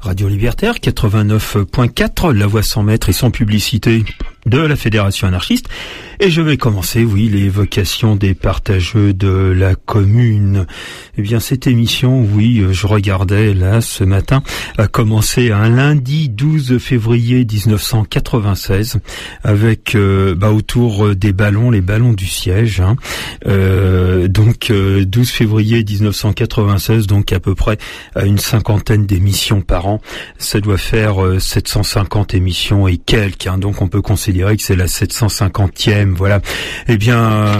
Radio Libertaire 89.4, la voix sans maître et sans publicité de la Fédération anarchiste. Et je vais commencer, l'évocation des partageux de la commune. Eh bien, cette émission, je regardais là ce matin, a commencé un lundi 12 février 1996 avec autour des ballons, les ballons du siège. 12 février 1996, donc à peu près une cinquantaine d'émissions par an. Ça doit faire 750 émissions et quelques, donc on peut considérer que c'est la 750e, voilà. Eh bien,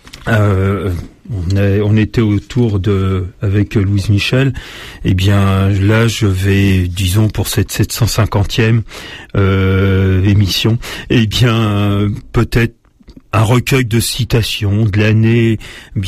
on était autour avec Louise Michel. Eh bien, là, je vais, disons, pour cette 750e émission, eh bien, peut-être un recueil de citations de l'année,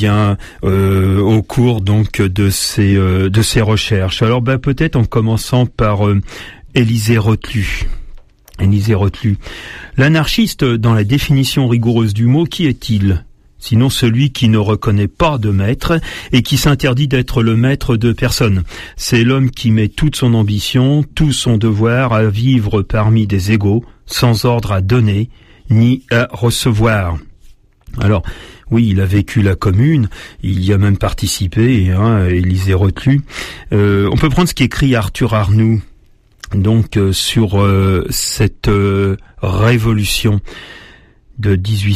au cours donc de ces recherches. Alors, peut-être en commençant par Élisée Reclus. Élisée Reclus. L'anarchiste, dans la définition rigoureuse du mot, qui est-il ? Sinon celui qui ne reconnaît pas de maître et qui s'interdit d'être le maître de personne. C'est l'homme qui met toute son ambition, tout son devoir à vivre parmi des égaux, sans ordre à donner, ni à recevoir. Alors, il a vécu la commune, il y a même participé, Élisée Reclus. On peut prendre ce qu'écrit Arthur Arnoux, donc sur cette révolution de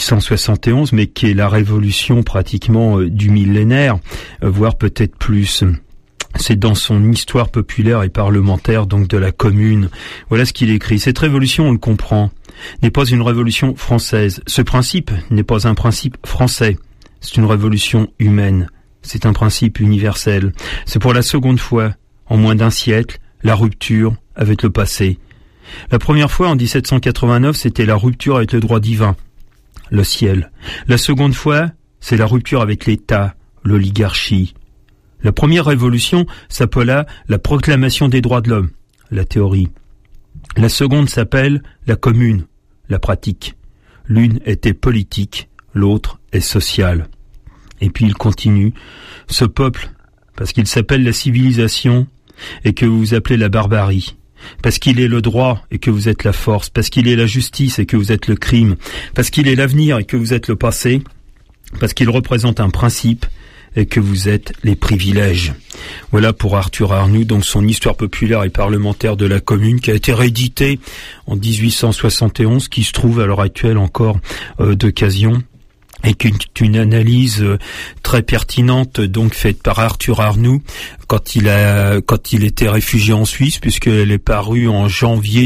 1871, mais qui est la révolution pratiquement du millénaire, voire peut-être plus. C'est dans son histoire populaire et parlementaire, donc de la commune. Voilà ce qu'il écrit. Cette révolution, on le comprend, n'est pas une révolution française. Ce principe n'est pas un principe français. C'est une révolution humaine. C'est un principe universel. C'est pour la seconde fois, en moins d'un siècle, la rupture avec le passé. La première fois, en 1789, c'était la rupture avec le droit divin, le ciel. La seconde fois, c'est la rupture avec l'État, l'oligarchie. La première révolution s'appela la proclamation des droits de l'homme, la théorie. La seconde s'appelle la commune, la pratique. L'une était politique, l'autre est sociale. Et puis il continue, ce peuple, parce qu'il s'appelle la civilisation et que vous appelez la barbarie, parce qu'il est le droit et que vous êtes la force, parce qu'il est la justice et que vous êtes le crime, parce qu'il est l'avenir et que vous êtes le passé, parce qu'il représente un principe et que vous êtes les privilèges. Voilà pour Arthur Arnoux, donc son histoire populaire et parlementaire de la commune, qui a été rééditée en 1871, qui se trouve à l'heure actuelle encore d'occasion, et qui est une analyse très pertinente, donc faite par Arthur Arnoux quand il était réfugié en Suisse, puisqu'elle est parue en janvier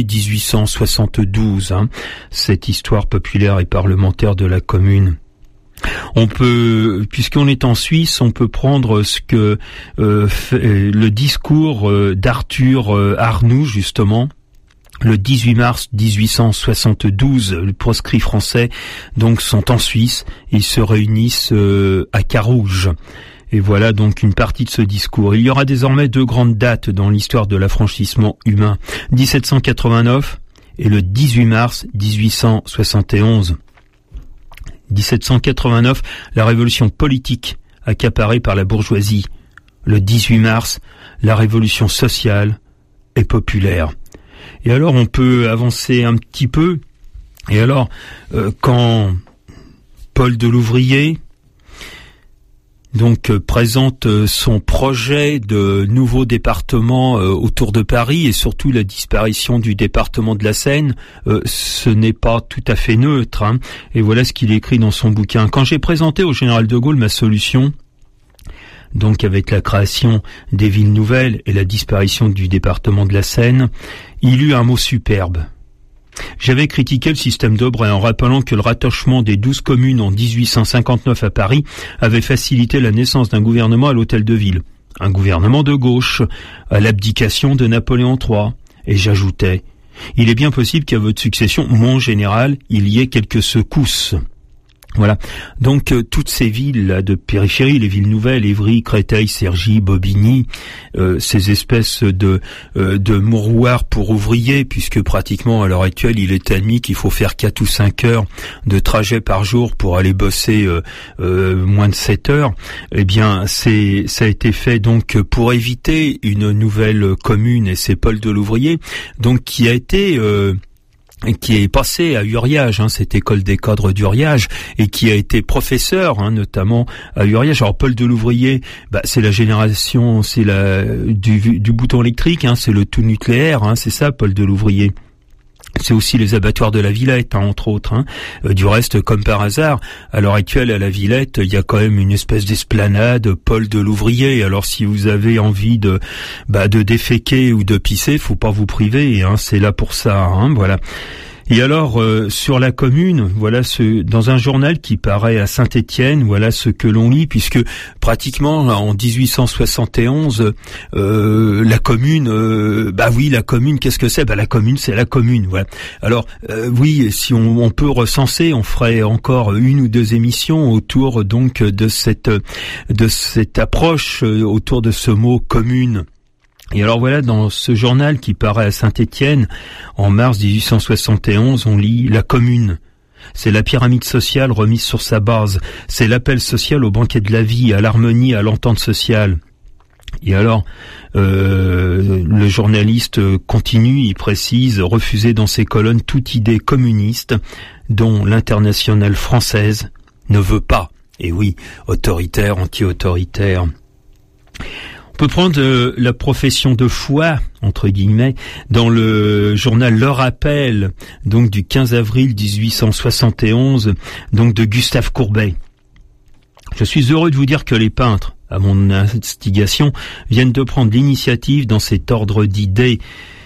1872, cette histoire populaire et parlementaire de la commune. On peut, puisqu'on est en Suisse, on peut prendre ce que le discours d'Arthur Arnoux, justement, le 18 mars 1872, les proscrits français donc sont en Suisse, ils se réunissent à Carouge. Et voilà donc une partie de ce discours. Il y aura désormais deux grandes dates dans l'histoire de l'affranchissement humain, 1789 et le 18 mars 1871. 1789, la révolution politique accaparée par la bourgeoisie. Le 18 mars, la révolution sociale et populaire. Et alors on peut avancer un petit peu. Et alors, quand Paul Delouvrier donc présente son projet de nouveau département autour de Paris et surtout la disparition du département de la Seine, ce n'est pas tout à fait neutre. Et voilà ce qu'il écrit dans son bouquin. Quand j'ai présenté au général de Gaulle ma solution, donc avec la création des villes nouvelles et la disparition du département de la Seine, il eut un mot superbe. J'avais critiqué le système d'Aubray en rappelant que le rattachement des 12 communes en 1859 à Paris avait facilité la naissance d'un gouvernement à l'hôtel de ville, un gouvernement de gauche, à l'abdication de Napoléon III. Et j'ajoutais, il est bien possible qu'à votre succession, mon général, il y ait quelques secousses. Voilà. Donc toutes ces villes là, de périphérie, les villes nouvelles, Évry, Créteil, Cergy, Bobigny, ces espèces de mouroirs pour ouvriers, puisque pratiquement à l'heure actuelle il est admis qu'il faut faire 4 ou 5 heures de trajet par jour pour aller bosser moins de 7 heures. Eh bien, ça a été fait donc pour éviter une nouvelle commune, et c'est Paul Delouvrier, donc qui est passé à Uriage, cette école des cadres d'Uriage, et qui a été professeur, notamment à Uriage. Alors Paul Delouvrier, c'est la génération, du bouton électrique, c'est le tout nucléaire, c'est ça Paul Delouvrier. C'est aussi les abattoirs de la Villette, entre autres. Du reste, comme par hasard, à l'heure actuelle, à la Villette, il y a quand même une espèce d'esplanade Paul Delouvrier. Alors, si vous avez envie de déféquer ou de pisser, faut pas vous priver. C'est là pour ça. Voilà. Et alors, sur la commune, voilà dans un journal qui paraît à Saint-Étienne, voilà ce que l'on lit, puisque pratiquement en 1871, la commune, la commune, qu'est-ce que c'est ? La commune, c'est la commune. Voilà. Alors, oui, si on peut recenser, on ferait encore 1 ou 2 émissions autour donc de cette approche autour de ce mot commune. Et alors voilà, dans ce journal qui paraît à Saint-Étienne, en mars 1871, on lit « La commune ». C'est la pyramide sociale remise sur sa base. C'est l'appel social au banquet de la vie, à l'harmonie, à l'entente sociale. Et alors, le journaliste continue, il précise « Refuser dans ses colonnes toute idée communiste dont l'internationale française ne veut pas ». Et oui, autoritaire, anti-autoritaire. On peut prendre la profession de foi, entre guillemets, dans le journal Le Rappel, donc du 15 avril 1871, donc de Gustave Courbet. Je suis heureux de vous dire que les peintres, à mon instigation, viennent de prendre l'initiative dans cet ordre d'idées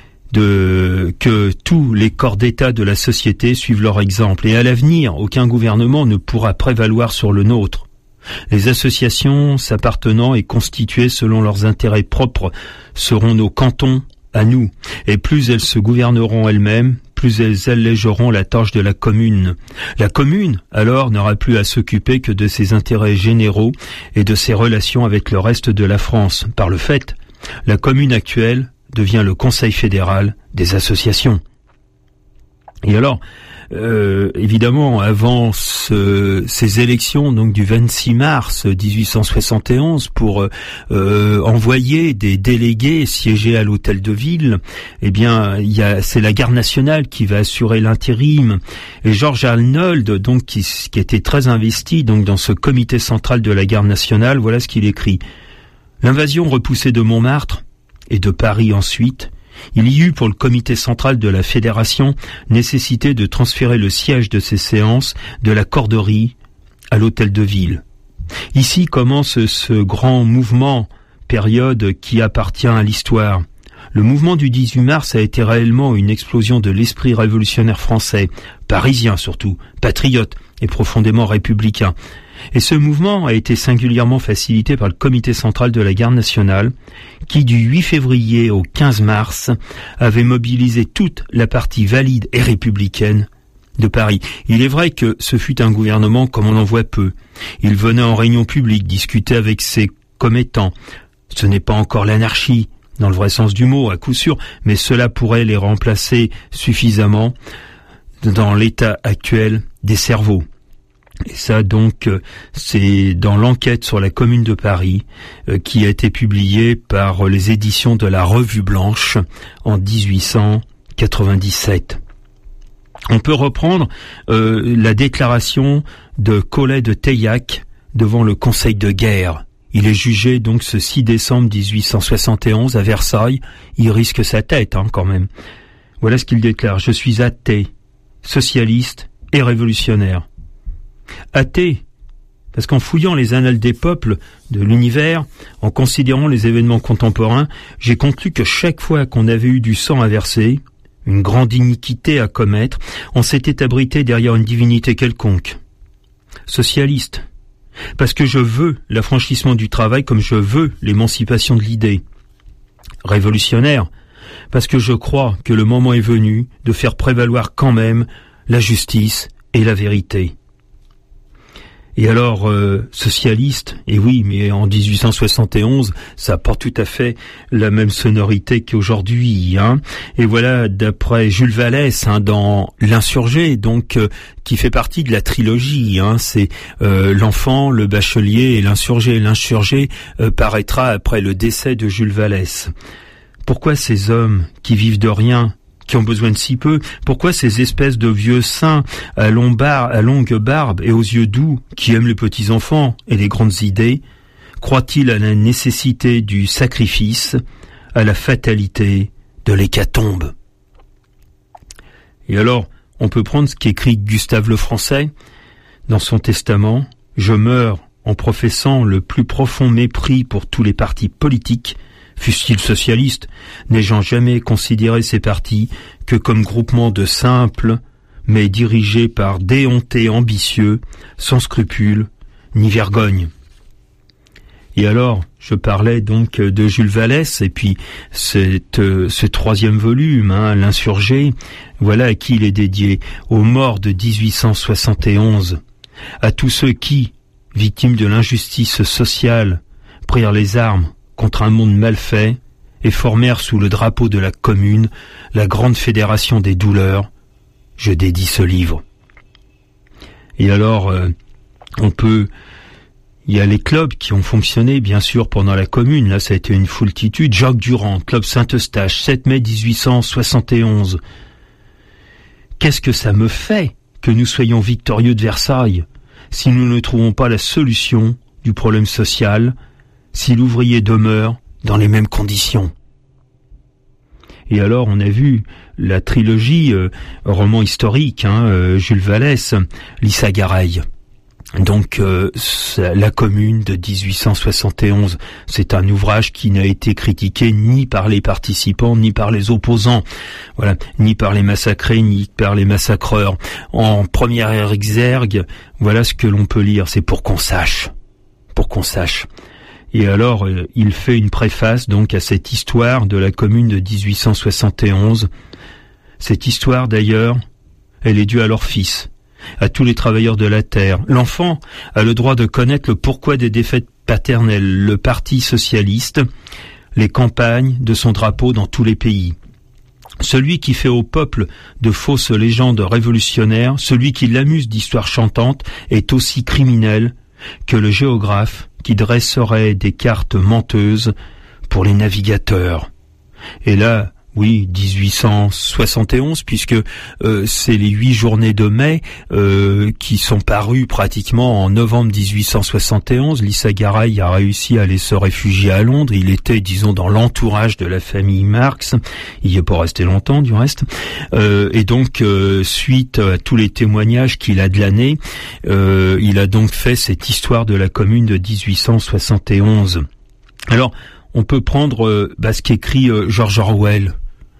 que tous les corps d'État de la société suivent leur exemple. Et à l'avenir, aucun gouvernement ne pourra prévaloir sur le nôtre. Les associations s'appartenant et constituées selon leurs intérêts propres seront nos cantons à nous, et plus elles se gouverneront elles-mêmes, plus elles allégeront la tâche de la commune. La commune, alors, n'aura plus à s'occuper que de ses intérêts généraux et de ses relations avec le reste de la France. Par le fait, la commune actuelle devient le Conseil fédéral des associations. Et alors, évidemment, avant ces élections donc du 26 mars 1871 pour envoyer des délégués siéger à l'hôtel de ville, eh bien, c'est la garde nationale qui va assurer l'intérim. Et Georges Arnold, donc qui était très investi donc dans ce comité central de la garde nationale, voilà ce qu'il écrit. L'invasion repoussée de Montmartre et de Paris ensuite. Il y eut pour le comité central de la fédération nécessité de transférer le siège de ces séances de la Corderie à l'hôtel de ville. Ici commence ce grand mouvement, période qui appartient à l'histoire. Le mouvement du 18 mars a été réellement une explosion de l'esprit révolutionnaire français, parisien surtout, patriote et profondément républicain. Et ce mouvement a été singulièrement facilité par le comité central de la garde nationale, qui du 8 février au 15 mars avait mobilisé toute la partie valide et républicaine de Paris. Il est vrai que ce fut un gouvernement comme on en voit peu. Il venait en réunion publique discuter avec ses commettants. Ce n'est pas encore l'anarchie, dans le vrai sens du mot, à coup sûr, mais cela pourrait les remplacer suffisamment dans l'état actuel des cerveaux. Et ça, donc, c'est dans l'enquête sur la Commune de Paris qui a été publiée par les éditions de la Revue Blanche en 1897. On peut reprendre la déclaration de Collet de Teillac devant le Conseil de guerre. Il est jugé donc ce 6 décembre 1871 à Versailles. Il risque sa tête quand même. Voilà ce qu'il déclare. « Je suis athée, socialiste et révolutionnaire. » Athée, parce qu'en fouillant les annales des peuples de l'univers, en considérant les événements contemporains, j'ai conclu que chaque fois qu'on avait eu du sang à verser, une grande iniquité à commettre, on s'était abrité derrière une divinité quelconque. Socialiste, parce que je veux l'affranchissement du travail comme je veux l'émancipation de l'idée. Révolutionnaire, parce que je crois que le moment est venu de faire prévaloir quand même la justice et la vérité. Et alors, socialiste, et oui, mais en 1871, ça n'a pas tout à fait la même sonorité qu'aujourd'hui. Hein. Et voilà, d'après Jules Vallès, dans L'Insurgé, donc qui fait partie de la trilogie. Hein, c'est L'Enfant, Le Bachelier et L'Insurgé. L'Insurgé paraîtra après le décès de Jules Vallès. Pourquoi ces hommes qui vivent de rien, qui ont besoin de si peu, pourquoi ces espèces de vieux saints à longue barbe et aux yeux doux, qui aiment les petits enfants et les grandes idées, croient-ils à la nécessité du sacrifice, à la fatalité de l'hécatombe? Et alors, on peut prendre ce qu'écrit Gustave Lefrançais dans son testament: « Je meurs en professant le plus profond mépris pour tous les partis politiques, fussent-ils socialistes, n'ayant jamais considéré ces partis que comme groupement de simples, mais dirigés par déhontés ambitieux, sans scrupules ni vergogne. » Et alors, je parlais donc de Jules Vallès, et puis ce troisième volume, L'Insurgé, voilà à qui il est dédié: aux morts de 1871, à tous ceux qui, victimes de l'injustice sociale, prirent les armes contre un monde mal fait et formèrent sous le drapeau de la Commune la grande fédération des douleurs. Je dédie ce livre. Et alors, il y a les clubs qui ont fonctionné, bien sûr, pendant la Commune. Là, ça a été une foultitude. Jacques Durand, Club Saint-Eustache, 7 mai 1871. Qu'est-ce que ça me fait que nous soyons victorieux de Versailles si nous ne trouvons pas la solution du problème social, si l'ouvrier demeure dans les mêmes conditions? Et alors, on a vu la trilogie roman historique, Jules Vallès, Lissa Gareil. Donc, la Commune de 1871, c'est un ouvrage qui n'a été critiqué ni par les participants, ni par les opposants, voilà, ni par les massacrés, ni par les massacreurs. En première exergue, voilà ce que l'on peut lire, c'est pour qu'on sache. Et alors, il fait une préface donc à cette histoire de la Commune de 1871. Cette histoire, d'ailleurs, elle est due à leur fils, à tous les travailleurs de la terre. L'enfant a le droit de connaître le pourquoi des défaites paternelles, le parti socialiste, les campagnes de son drapeau dans tous les pays. Celui qui fait au peuple de fausses légendes révolutionnaires, celui qui l'amuse d'histoires chantantes, est aussi criminel que le géographe qui dresserait des cartes menteuses pour les navigateurs. Et là, oui, 1871, puisque c'est les 8 journées de mai qui sont parues pratiquement en novembre 1871. Lissa Gareil a réussi à aller se réfugier à Londres. Il était, disons, dans l'entourage de la famille Marx. Il n'y est pas resté longtemps, du reste. Et donc, suite à tous les témoignages qu'il a de l'année, il a donc fait cette histoire de la Commune de 1871. Alors, on peut prendre ce qu'écrit George Orwell,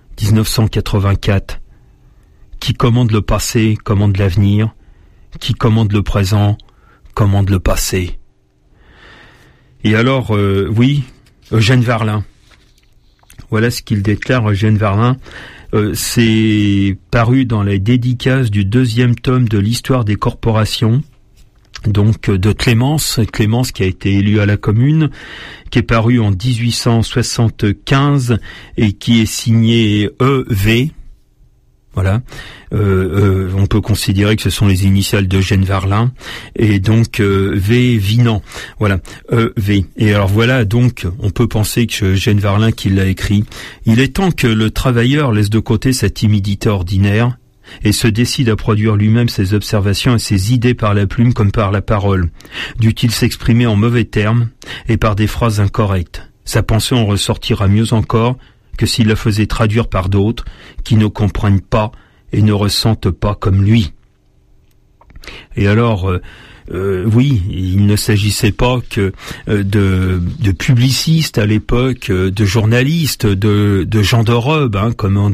1984. Qui commande le passé, commande l'avenir. Qui commande le présent, commande le passé. Et alors, oui, Eugène Varlin. Voilà ce qu'il déclare, Eugène Varlin. C'est paru dans la dédicace du 2e tome de l'histoire des corporations, donc de Clémence qui a été élu à la Commune, qui est paru en 1875 et qui est signé E.V. Voilà, on peut considérer que ce sont les initiales d'Eugène Varlin, et donc V. Vinant, voilà, V. Et alors voilà, donc on peut penser que Eugène Varlin qui l'a écrit. Il est temps que le travailleur laisse de côté sa timidité ordinaire et se décide à produire lui-même ses observations et ses idées par la plume comme par la parole. Dût-il s'exprimer en mauvais termes et par des phrases incorrectes, sa pensée en ressortira mieux encore que s'il la faisait traduire par d'autres qui ne comprennent pas et ne ressentent pas comme lui. Et alors, oui, il ne s'agissait pas que de publicistes à l'époque, de journalistes, de gens de robe, comme en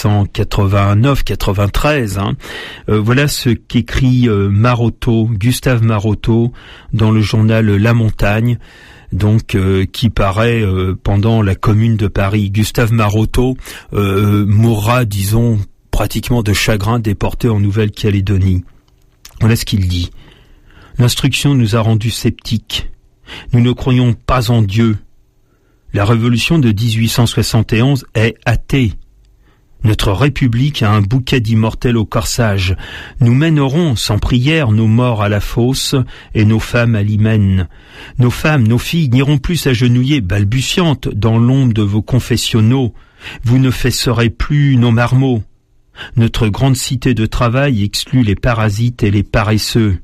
1789-93. Voilà ce qu'écrit Gustave Marotteau, dans le journal La Montagne, donc qui paraît pendant la Commune de Paris. Gustave Marotteau mourra, disons, pratiquement de chagrin, déporté en Nouvelle-Calédonie. Voilà ce qu'il dit. L'instruction nous a rendus sceptiques. Nous ne croyons pas en Dieu. La révolution de 1871 est athée. Notre République a un bouquet d'immortels au corsage. Nous mènerons, sans prière, nos morts à la fosse et nos femmes à l'hymen. Nos femmes, nos filles n'iront plus s'agenouiller balbutiantes dans l'ombre de vos confessionnaux. Vous ne fesserez plus nos marmots. Notre grande cité de travail exclut les parasites et les paresseux.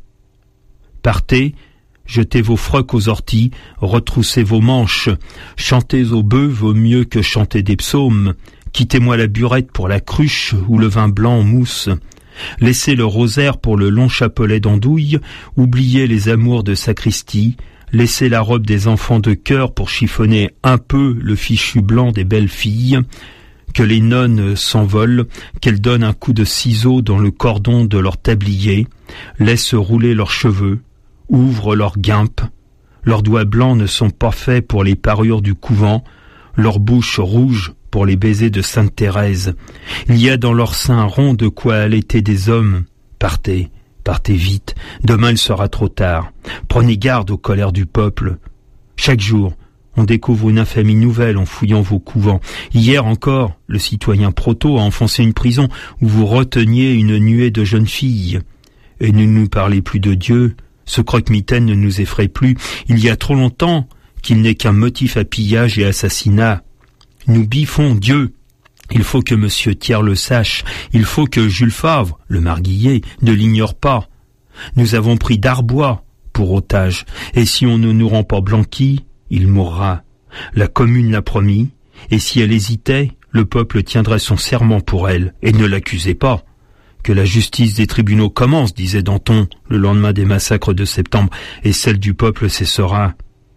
Partez, jetez vos frocs aux orties, retroussez vos manches, chantez au bœuf vaut mieux que chanter des psaumes. Quittez-moi la burette pour la cruche ou le vin blanc en mousse. Laissez le rosaire pour le long chapelet d'andouille, oubliez les amours de sacristie, laissez la robe des enfants de chœur pour chiffonner un peu le fichu blanc des belles filles, que les nonnes s'envolent, qu'elles donnent un coup de ciseau dans le cordon de leur tablier, laissent rouler leurs cheveux, ouvrent leurs guimpes, leurs doigts blancs ne sont pas faits pour les parures du couvent, leurs bouches rouges pour les baisers de Sainte Thérèse. Il y a dans leurs seins ronds de quoi allaiter des hommes. Partez, partez vite, demain il sera trop tard. Prenez garde aux colères du peuple. Chaque jour, on découvre une infamie nouvelle en fouillant vos couvents. Hier encore, le citoyen Proto a enfoncé une prison où vous reteniez une nuée de jeunes filles. Et ne nous parlez plus de Dieu, ce croque-mitaine ne nous effraie plus. Il y a trop longtemps qu'il n'est qu'un motif à pillage et assassinat. Nous biffons Dieu. Il faut que Monsieur Thiers le sache. Il faut que Jules Favre, le marguillier, ne l'ignore pas. Nous avons pris Darbois pour otage. Et si on ne nous rend pas Blanqui, il mourra. La commune l'a promis. Et si elle hésitait, le peuple tiendrait son serment pour elle. Et ne l'accusez pas. Que la justice des tribunaux commence, disait Danton, le lendemain des massacres de septembre, et celle du peuple cessera.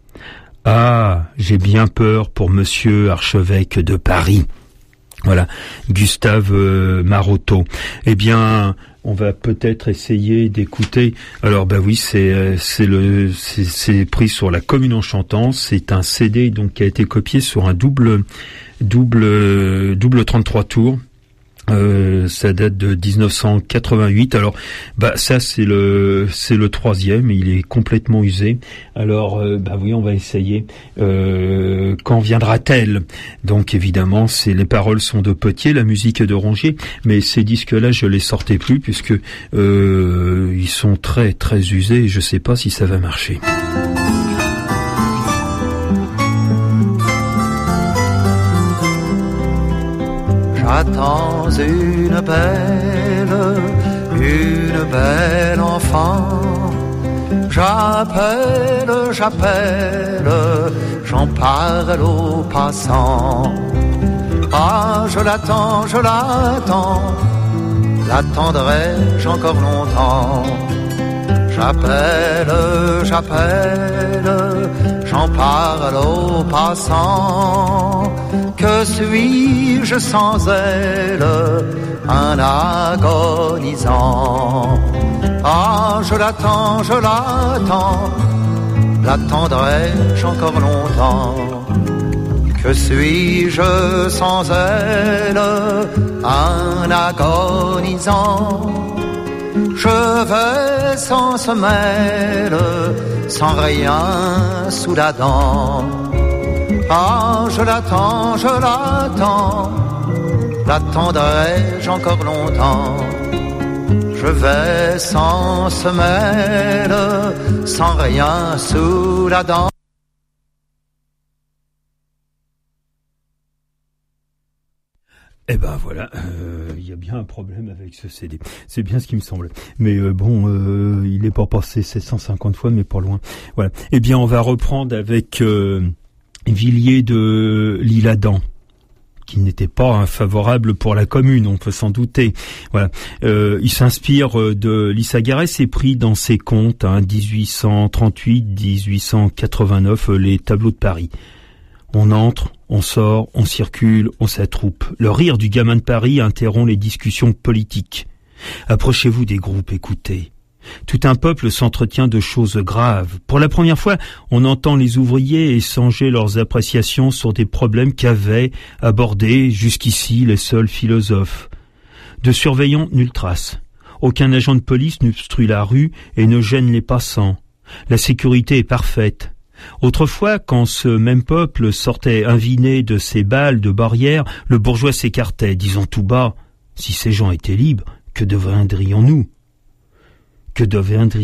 Ah, j'ai bien peur pour monsieur archevêque de Paris. Voilà, Gustave Marotteau. Eh bien, on va peut-être essayer d'écouter. Alors, bah oui, c'est pris sur la Commune en chantant. C'est un CD donc qui a été copié sur un double 33 tours. Ça date de 1988. Alors, bah ça c'est le troisième. Il est complètement usé. Alors, bah oui, on va essayer. Quand viendra-t-elle? Donc évidemment, les paroles sont de Potier, la musique est de Rongier, mais ces disques-là, je les sortais plus puisque ils sont très très usés. Et je sais pas si ça va marcher. J'attends une belle enfant. J'appelle, j'en parle aux passants. Ah, je l'attends, l'attendrai-je encore longtemps. J'appelle, j'en parle aux passants. Que suis-je sans elle, un agonisant? Ah, je l'attends, l'attendrai-je encore longtemps? Que suis-je sans elle, un agonisant? Je vais sans semelle, sans rien sous la dent. Ah, je l'attends, l'attendrai-je encore longtemps? Je vais sans semelle, sans rien sous la dent. Eh ben voilà, il y a bien un problème avec ce CD. C'est bien ce qui me semble. Mais il est pas passé 750 fois, mais pas loin. Voilà. Eh bien, on va reprendre avec Villiers de l'Isle-Adam, qui n'était pas favorable pour la commune, on peut s'en douter. Voilà. Il s'inspire de Lyssagarès et pris dans ses contes, 1838-1889, les tableaux de Paris. On entre, on sort, on circule, on s'attroupe. Le rire du gamin de Paris interrompt les discussions politiques. Approchez-vous des groupes, écoutez. Tout un peuple s'entretient de choses graves. Pour la première fois, on entend les ouvriers échanger leurs appréciations sur des problèmes qu'avaient abordés jusqu'ici les seuls philosophes. De surveillants, nulle trace. Aucun agent de police n'obstrue la rue et ne gêne les passants. La sécurité est parfaite. Autrefois, quand ce même peuple sortait inviné de ses balles, de barrières, le bourgeois s'écartait, disant tout bas, « Si ces gens étaient libres, que deviendrions-nous » Que deviendriait-il ?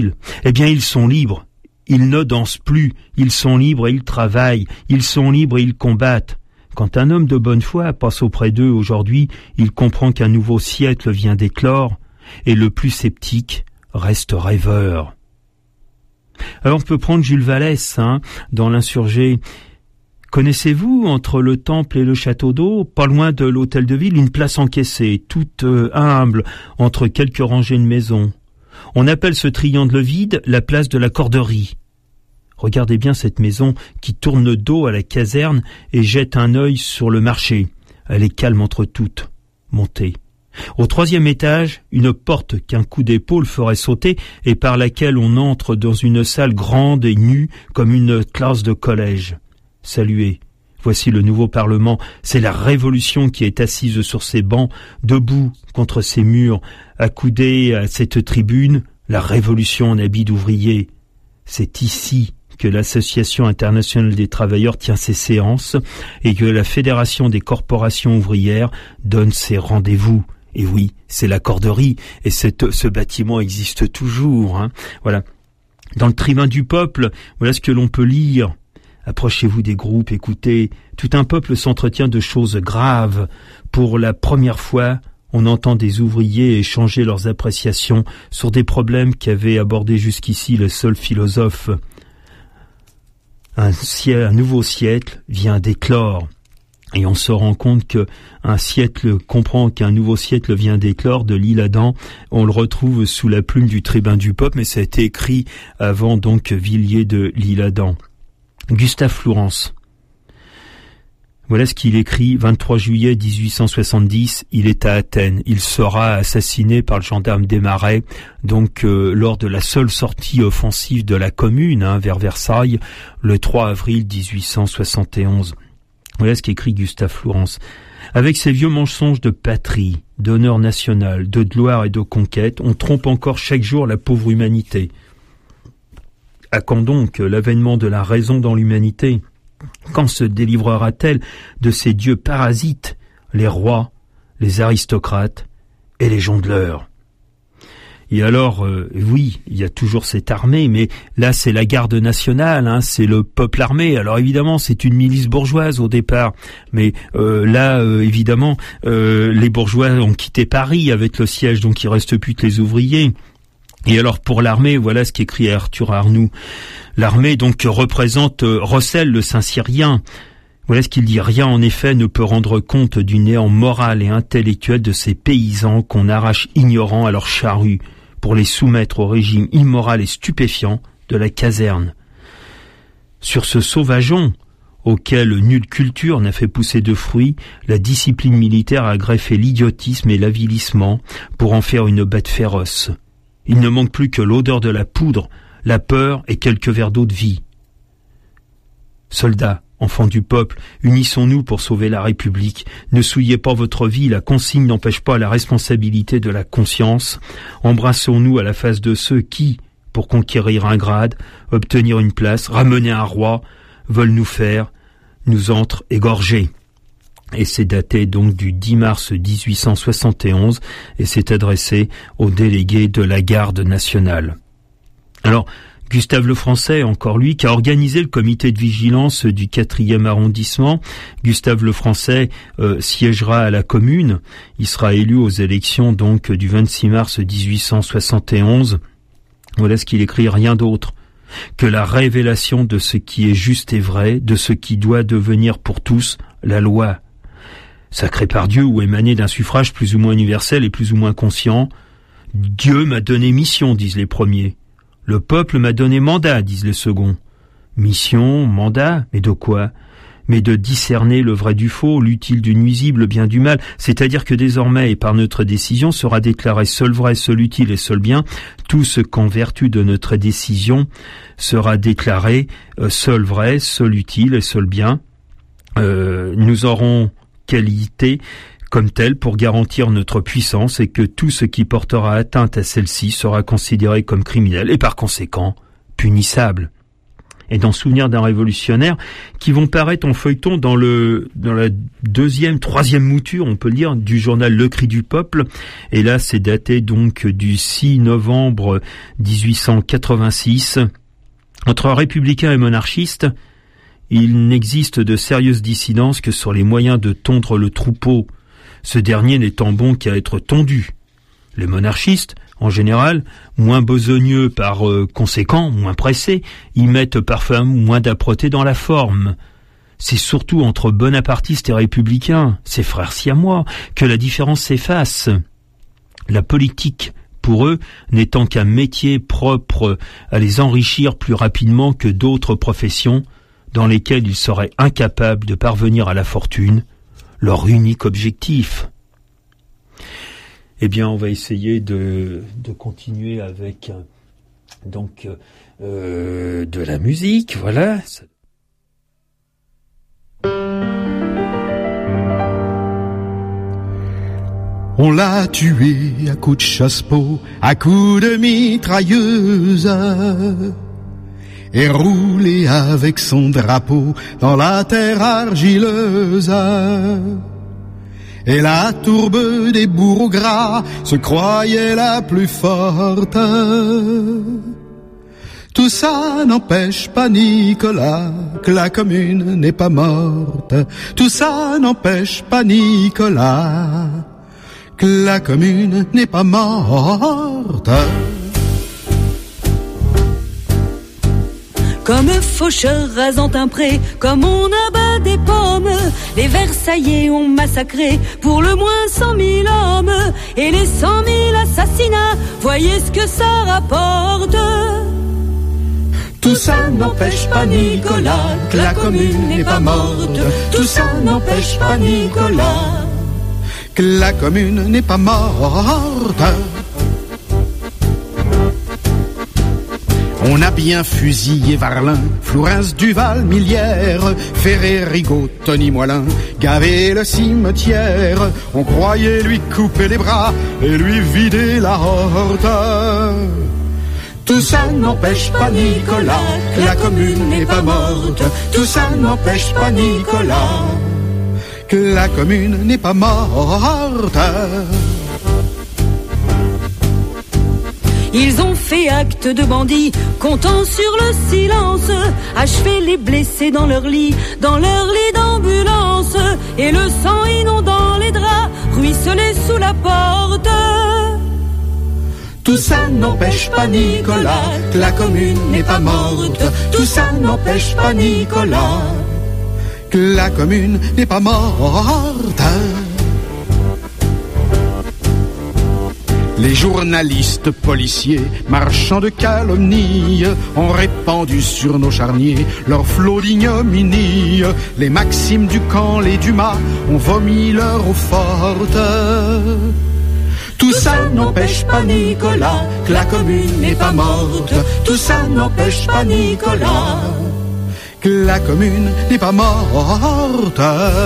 Eh bien, ils sont libres. Ils ne dansent plus. Ils sont libres et ils travaillent. Ils sont libres et ils combattent. Quand un homme de bonne foi passe auprès d'eux aujourd'hui, il comprend qu'un nouveau siècle vient d'éclore et le plus sceptique reste rêveur. Alors on peut prendre Jules Vallès dans l'Insurgé. Connaissez-vous, entre le temple et le château d'eau, pas loin de l'hôtel de ville, une place encaissée, toute humble, entre quelques rangées de maisons. On appelle ce triangle vide la place de la Corderie. Regardez bien cette maison qui tourne le dos à la caserne et jette un œil sur le marché. Elle est calme entre toutes. Montez. Au 3e étage, une porte qu'un coup d'épaule ferait sauter et par laquelle on entre dans une salle grande et nue comme une classe de collège. Saluez. Voici le nouveau Parlement. C'est la Révolution qui est assise sur ses bancs, debout contre ses murs, accoudée à cette tribune, la Révolution en habit d'ouvrier. C'est ici que l'Association internationale des travailleurs tient ses séances et que la Fédération des corporations ouvrières donne ses rendez-vous. Et oui, c'est la Corderie, et ce bâtiment existe toujours. Voilà. Dans le Tribun du peuple, voilà ce que l'on peut lire. Approchez-vous des groupes, écoutez. Tout un peuple s'entretient de choses graves. Pour la première fois, on entend des ouvriers échanger leurs appréciations sur des problèmes qu'avait abordés jusqu'ici le seul philosophe. Un nouveau siècle vient d'éclore. Et on se rend compte qu'un siècle comprend qu'un nouveau siècle vient d'éclore de l'Isle-Adam. On le retrouve sous la plume du Tribun du peuple, mais ça a été écrit avant donc Villiers de l'Isle-Adam. Gustave Flourens. Voilà ce qu'il écrit, 23 juillet 1870, il est à Athènes. Il sera assassiné par le gendarme Desmarais, donc lors de la seule sortie offensive de la Commune, vers Versailles, le 3 avril 1871. Voilà ce qu'écrit Gustave Flourens. Avec ses vieux mensonges de patrie, d'honneur national, de gloire et de conquête, on trompe encore chaque jour la pauvre humanité. À quand donc l'avènement de la raison dans l'humanité ? Quand se délivrera-t-elle de ces dieux parasites, les rois, les aristocrates et les jongleurs ? Et alors, oui, il y a toujours cette armée, mais là c'est la garde nationale, c'est le peuple armé. Alors évidemment, c'est une milice bourgeoise au départ, mais là, évidemment, les bourgeois ont quitté Paris avec le siège, donc il reste plus que les ouvriers. Et alors pour l'armée, voilà ce qu'écrit Arthur Arnoux. L'armée donc représente Rossel, le Saint-Cyrien. Voilà ce qu'il dit. Rien en effet ne peut rendre compte du néant moral et intellectuel de ces paysans qu'on arrache ignorants à leur charrue pour les soumettre au régime immoral et stupéfiant de la caserne. Sur ce sauvageon, auquel nulle culture n'a fait pousser de fruits, la discipline militaire a greffé l'idiotisme et l'avilissement pour en faire une bête féroce. Il ne manque plus que l'odeur de la poudre, la peur et quelques verres d'eau de vie. Soldats, enfants du peuple, unissons-nous pour sauver la République. Ne souillez pas votre vie, la consigne n'empêche pas la responsabilité de la conscience. Embrassons-nous à la face de ceux qui, pour conquérir un grade, obtenir une place, ramener un roi, veulent nous égorger. Et c'est daté donc du 10 mars 1871 et c'est adressé aux délégués de la garde nationale. Alors, Gustave Lefrançais, encore lui, qui a organisé le comité de vigilance du 4e arrondissement. Gustave Lefrançais siégera à la Commune. Il sera élu aux élections donc du 26 mars 1871. Voilà ce qu'il écrit, rien d'autre que la révélation de ce qui est juste et vrai, de ce qui doit devenir pour tous la loi. Sacré par Dieu ou émané d'un suffrage plus ou moins universel et plus ou moins conscient. Dieu m'a donné mission, disent les premiers. Le peuple m'a donné mandat, disent les seconds. Mission, mandat, mais de quoi ? Mais de discerner le vrai du faux, l'utile du nuisible, le bien du mal. C'est-à-dire que désormais, et par notre décision, sera déclaré seul vrai, seul utile et seul bien, tout ce qu'en vertu de notre décision sera déclaré seul vrai, seul utile et seul bien. Nous aurons qualité comme telle pour garantir notre puissance et que tout ce qui portera atteinte à celle-ci sera considéré comme criminel et par conséquent punissable. Et dans Souvenir d'un révolutionnaire, qui vont paraître en feuilleton dans la deuxième, troisième mouture, on peut le dire, du journal Le Cri du Peuple. Et là, c'est daté donc du 6 novembre 1886. Entre républicains et monarchistes, il n'existe de sérieuses dissidences que sur les moyens de tondre le troupeau, ce dernier n'étant bon qu'à être tondu. Les monarchistes, en général, moins besogneux par conséquent, moins pressés, y mettent parfois moins d'âpreté dans la forme. C'est surtout entre bonapartistes et républicains, ces frères siamois, que la différence s'efface. La politique, pour eux, n'étant qu'un métier propre à les enrichir plus rapidement que d'autres professions, dans lesquelles ils seraient incapables de parvenir à la fortune, leur unique objectif. Eh bien, on va essayer de continuer avec de la musique, voilà. On l'a tué à coups de chasse-peau, à coups de mitrailleuse, et roulé avec son drapeau dans la terre argileuse. Et la tourbe des bourreaux gras se croyait la plus forte. Tout ça n'empêche pas Nicolas que la commune n'est pas morte. Tout ça n'empêche pas Nicolas que la commune n'est pas morte. Comme faucheur rasant un pré, comme on abat des pommes, les Versaillais ont massacré pour le moins 100 000 hommes. Et les 100 000 assassinats, voyez ce que ça rapporte. Tout ça n'empêche pas Nicolas que la commune n'est pas morte. Tout ça n'empêche pas Nicolas que la commune n'est pas morte. On a bien fusillé Varlin, Flourens, Duval, Millière, Ferré, Rigaud, Tony Moilin, gavé le cimetière. On croyait lui couper les bras et lui vider la horte. Tout ça n'empêche pas Nicolas que la commune n'est pas morte. Tout ça n'empêche pas Nicolas que la commune n'est pas morte. Ils ont fait acte de bandits, comptant sur le silence, achevé les blessés dans leur lit d'ambulance, et le sang inondant les draps, ruisselait sous la porte. Tout ça n'empêche pas Nicolas que la commune n'est pas morte. Tout ça n'empêche pas Nicolas que la commune n'est pas morte. Les journalistes, policiers, marchands de calomnie ont répandu sur nos charniers leur flot d'ignominie. Les Maximes du camp, les Dumas ont vomi leur eau forte. Tout ça n'empêche pas Nicolas que la commune n'est pas morte. Tout ça n'empêche pas Nicolas que la commune n'est pas morte.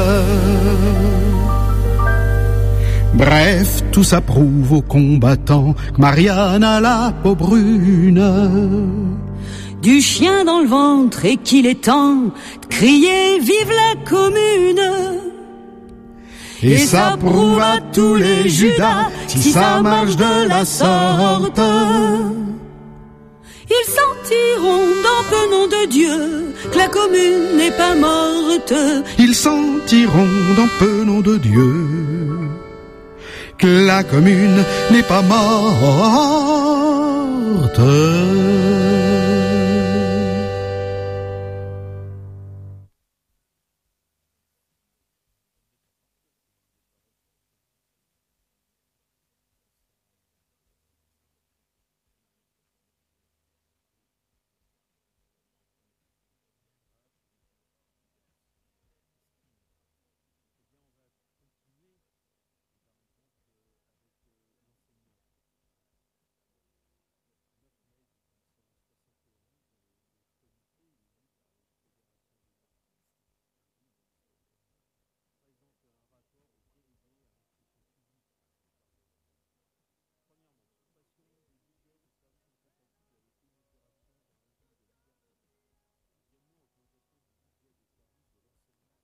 Bref, tout ça prouve aux combattants que Marianne a la peau brune, du chien dans le ventre, et qu'il est temps de crier vive la commune. Et ça prouve à tous les Judas si ça marche de la sorte. Ils sentiront dans peu nom de Dieu que la commune n'est pas morte. Ils sentiront dans peu nom de Dieu que la commune n'est pas morte.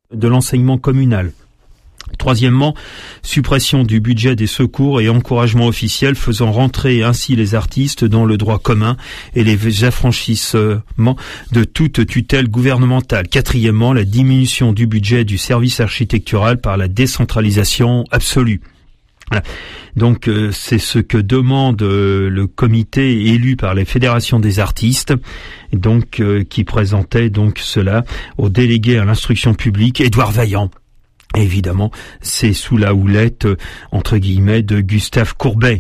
de l'enseignement communal. Troisièmement, suppression du budget des secours et encouragement officiel faisant rentrer ainsi les artistes dans le droit commun et les affranchissements de toute tutelle gouvernementale. Quatrièmement, la diminution du budget du service architectural par la décentralisation absolue. Voilà. Donc c'est ce que demande le comité élu par les fédérations des artistes, donc qui présentait donc cela au délégué à l'instruction publique Édouard Vaillant. Évidemment, c'est sous la houlette, entre guillemets, de Gustave Courbet.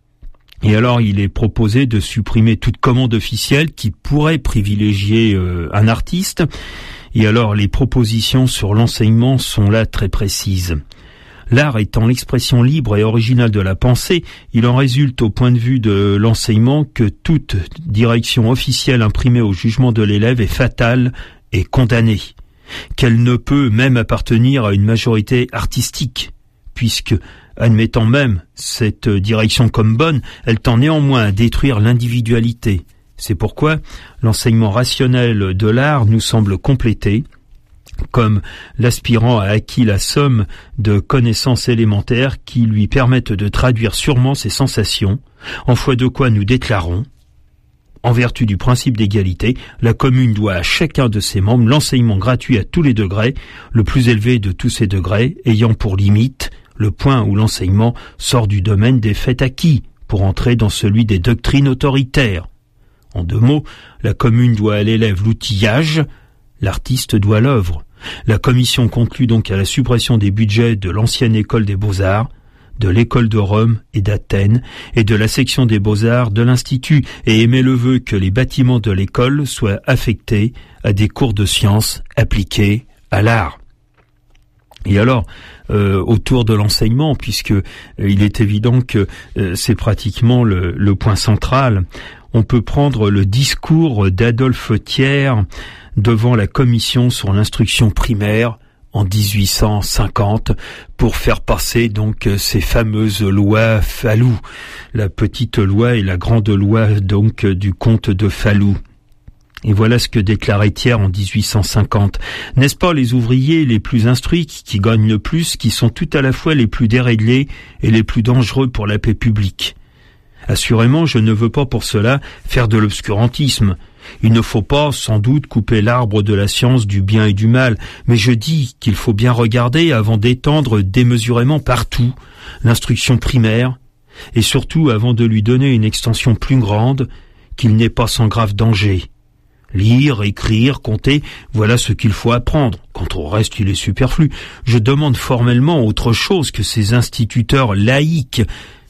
Et alors, il est proposé de supprimer toute commande officielle qui pourrait privilégier un artiste. Et alors, les propositions sur l'enseignement sont là très précises. L'art étant l'expression libre et originale de la pensée, il en résulte au point de vue de l'enseignement que toute direction officielle imprimée au jugement de l'élève est fatale et condamnée. Qu'elle ne peut même appartenir à une majorité artistique, puisque, admettant même cette direction comme bonne, elle tend néanmoins à détruire l'individualité. C'est pourquoi l'enseignement rationnel de l'art nous semble complété, comme l'aspirant a acquis la somme de connaissances élémentaires qui lui permettent de traduire sûrement ses sensations, en foi de quoi nous déclarons: en vertu du principe d'égalité, la commune doit à chacun de ses membres l'enseignement gratuit à tous les degrés, le plus élevé de tous ces degrés ayant pour limite le point où l'enseignement sort du domaine des faits acquis pour entrer dans celui des doctrines autoritaires. En deux mots, la commune doit à l'élève l'outillage, l'artiste doit l'œuvre. La commission conclut donc à la suppression des budgets de l'ancienne école des beaux-arts, de l'école de Rome et d'Athènes, et de la section des beaux-arts de l'Institut, et émet le vœu que les bâtiments de l'école soient affectés à des cours de sciences appliquées à l'art. Et alors, autour de l'enseignement, puisque il est évident que c'est pratiquement le point central, on peut prendre le discours d'Adolphe Thiers devant la commission sur l'instruction primaire en 1850 pour faire passer donc ces fameuses lois Fallou, la petite loi et la grande loi donc du comte de Fallou. Et voilà ce que déclarait Thiers en 1850. N'est-ce pas les ouvriers les plus instruits qui gagnent le plus, qui sont tout à la fois les plus déréglés et les plus dangereux pour la paix publique? Assurément, je ne veux pas pour cela faire de l'obscurantisme. Il ne faut pas, sans doute, couper l'arbre de la science du bien et du mal, mais je dis qu'il faut bien regarder avant d'étendre démesurément partout l'instruction primaire, et surtout avant de lui donner une extension plus grande, qu'il n'est pas sans grave danger. Lire, écrire, compter, voilà ce qu'il faut apprendre. Quant au reste, il est superflu. Je demande formellement autre chose que ces instituteurs laïques,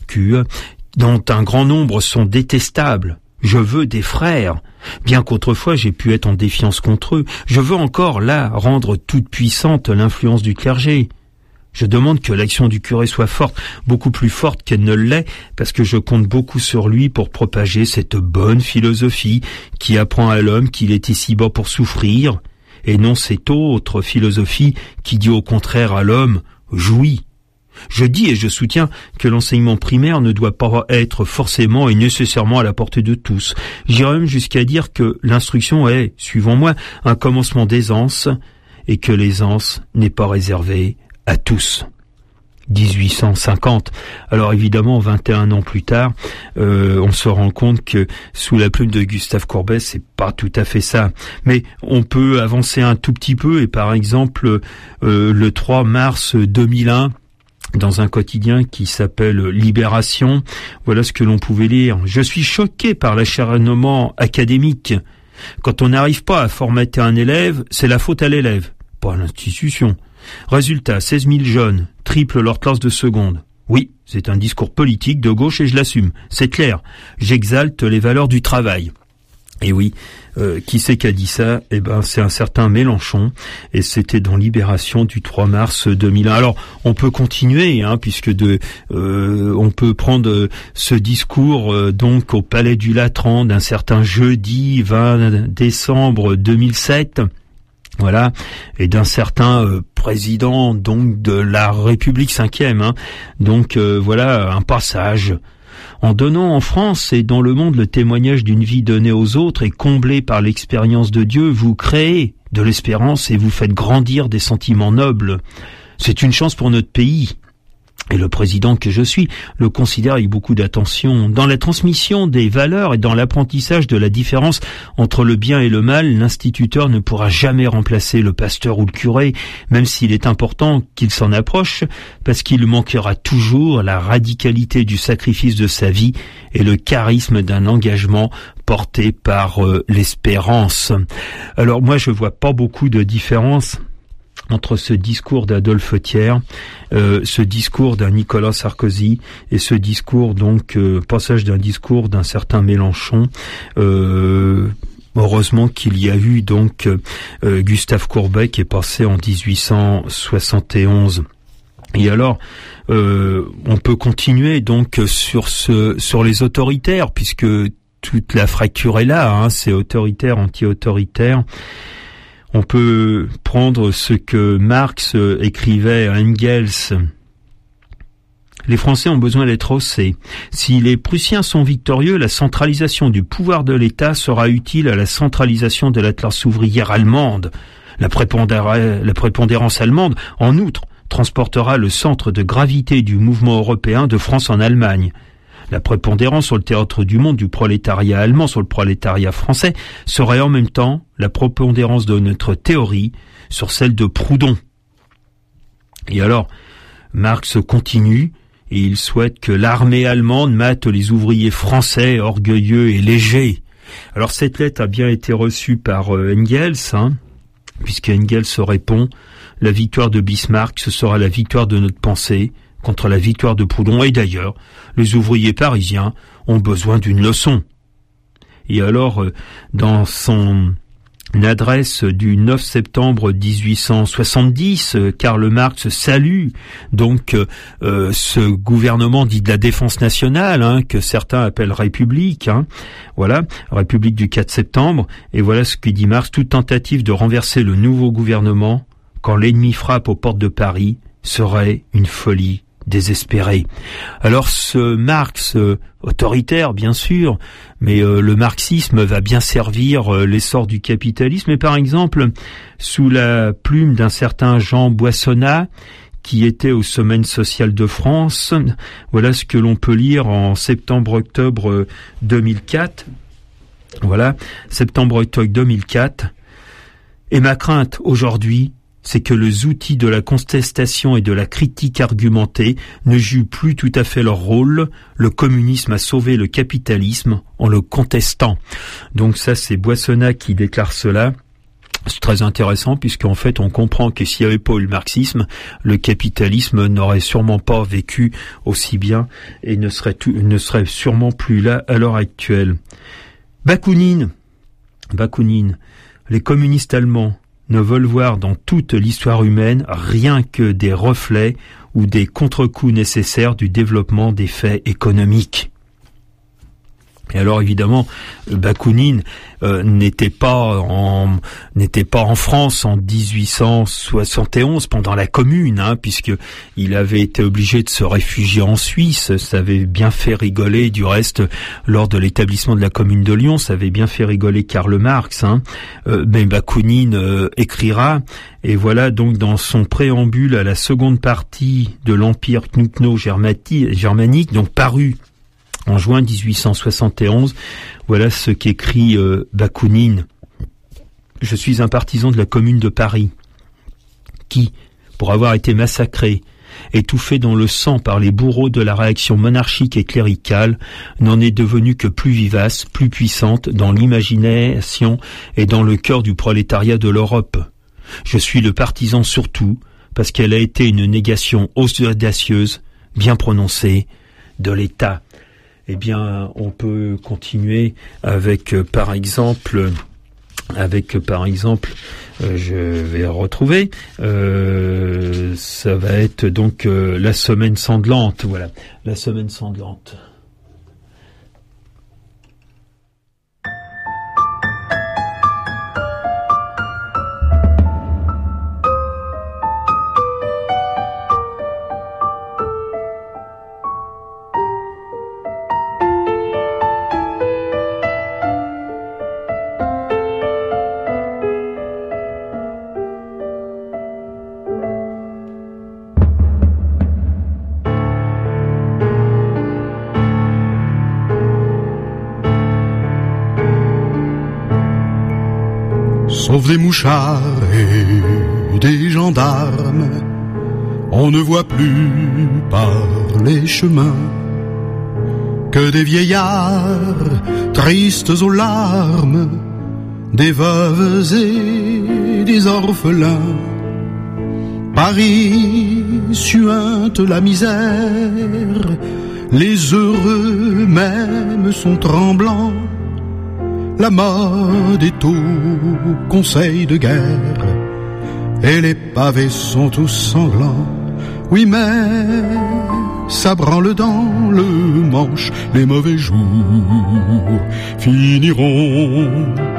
dont un grand nombre sont détestables. Je veux des frères, bien qu'autrefois j'ai pu être en défiance contre eux. Je veux encore, là, rendre toute puissante l'influence du clergé. Je demande que l'action du curé soit forte, beaucoup plus forte qu'elle ne l'est, parce que je compte beaucoup sur lui pour propager cette bonne philosophie qui apprend à l'homme qu'il est ici-bas pour souffrir, et non cette autre philosophie qui dit au contraire à l'homme « jouis ». Je dis et je soutiens que l'enseignement primaire ne doit pas être forcément et nécessairement à la portée de tous. J'irais même jusqu'à dire que l'instruction est, suivant moi, un commencement d'aisance et que l'aisance n'est pas réservée à tous. 1850. Alors évidemment, 21 ans plus tard, on se rend compte que sous la plume de Gustave Courbet, c'est pas tout à fait ça. Mais on peut avancer un tout petit peu et par exemple, le 3 mars 2001, dans un quotidien qui s'appelle Libération, voilà ce que l'on pouvait lire. « Je suis choqué par l'acharnement académique. Quand on n'arrive pas à formater un élève, c'est la faute à l'élève, pas à l'institution. Résultat, 16 000 jeunes triplent leur classe de seconde. Oui, c'est un discours politique de gauche et je l'assume. C'est clair, j'exalte les valeurs du travail. » Et oui, qui c'est qui a dit ça? Eh ben, c'est un certain Mélenchon, et c'était dans Libération du 3 mars 2001. Alors, on peut continuer, puisque on peut prendre ce discours donc au Palais du Latran d'un certain jeudi 20 décembre 2007. Voilà, et d'un certain président donc de la République 5e. Donc voilà un passage. En donnant en France et dans le monde le témoignage d'une vie donnée aux autres et comblée par l'expérience de Dieu, vous créez, de l'espérance et vous faites grandir des sentiments nobles. C'est une chance pour notre pays. Et le président que je suis le considère avec beaucoup d'attention. Dans la transmission des valeurs et dans l'apprentissage de la différence entre le bien et le mal, l'instituteur ne pourra jamais remplacer le pasteur ou le curé, même s'il est important qu'il s'en approche, parce qu'il manquera toujours la radicalité du sacrifice de sa vie et le charisme d'un engagement porté par l'espérance. Alors moi, je vois pas beaucoup de différence entre ce discours d'Adolphe Thiers, ce discours d'un Nicolas Sarkozy et ce discours passage d'un discours d'un certain Mélenchon. Heureusement qu'il y a eu Gustave Courbet qui est passé en 1871. Et alors, on peut continuer sur les autoritaires, puisque toute la fracture est là, c'est autoritaire, anti-autoritaire. On peut prendre ce que Marx écrivait à Engels. Les Français ont besoin d'être haussés. Si les Prussiens sont victorieux, la centralisation du pouvoir de l'État sera utile à la centralisation de la classe ouvrière allemande. La prépondérance allemande, en outre, transportera le centre de gravité du mouvement européen de France en Allemagne. La prépondérance sur le théâtre du monde du prolétariat allemand sur le prolétariat français serait en même temps la prépondérance de notre théorie sur celle de Proudhon. Et alors, Marx continue et il souhaite que l'armée allemande mate les ouvriers français orgueilleux et légers. Alors cette lettre a bien été reçue par Engels, puisque Engels se répond « La victoire de Bismarck, ce sera la victoire de notre pensée » contre la victoire de Proudhon, et d'ailleurs, les ouvriers parisiens ont besoin d'une leçon. Et alors, dans son adresse du 9 septembre 1870, Karl Marx salue ce gouvernement dit de la défense nationale, que certains appellent République, voilà, République du 4 septembre, et voilà ce que dit Marx: toute tentative de renverser le nouveau gouvernement, quand l'ennemi frappe aux portes de Paris, serait une folie désespéré. Alors ce Marx autoritaire, bien sûr, mais le marxisme va bien servir l'essor du capitalisme. Et par exemple, sous la plume d'un certain Jean Boissonnat, qui était aux Semaines sociales de France, voilà ce que l'on peut lire en septembre-octobre 2004. Voilà, septembre-octobre 2004. Et ma crainte aujourd'hui, c'est que les outils de la contestation et de la critique argumentée ne jouent plus tout à fait leur rôle. Le communisme a sauvé le capitalisme en le contestant. Donc ça, c'est Boissonnat qui déclare cela. C'est très intéressant puisqu'en fait, on comprend que s'il n'y avait pas eu le marxisme, le capitalisme n'aurait sûrement pas vécu aussi bien et ne serait sûrement plus là à l'heure actuelle. Bakounine, les communistes allemands ne veulent voir dans toute l'histoire humaine rien que des reflets ou des contre-coups nécessaires du développement des faits économiques. Et alors évidemment, Bakounine n'était pas en France en 1871 pendant la Commune, puisque il avait été obligé de se réfugier en Suisse. Ça avait bien fait rigoler, du reste, lors de l'établissement de la Commune de Lyon, ça avait bien fait rigoler Karl Marx. Mais Bakounine écrira, et voilà donc dans son préambule à la seconde partie de l'Empire knouno-germanique, donc paru en juin 1871, voilà ce qu'écrit Bakounine. Je suis un partisan de la Commune de Paris, qui, pour avoir été massacré, étouffé dans le sang par les bourreaux de la réaction monarchique et cléricale, n'en est devenue que plus vivace, plus puissante dans l'imagination et dans le cœur du prolétariat de l'Europe. Je suis le partisan surtout parce qu'elle a été une négation audacieuse, bien prononcée, de l'État. Eh bien, on peut continuer avec, par exemple, je vais retrouver, ça va être donc la semaine sanglante, voilà, la semaine sanglante. Sauf des mouchards et des gendarmes, on ne voit plus par les chemins que des vieillards tristes aux larmes, des veuves et des orphelins. Paris suinte la misère, les heureux même sont tremblants. La mode est au conseil de guerre et les pavés sont tous sanglants. Oui, mais ça branle dans le manche, les mauvais jours finiront.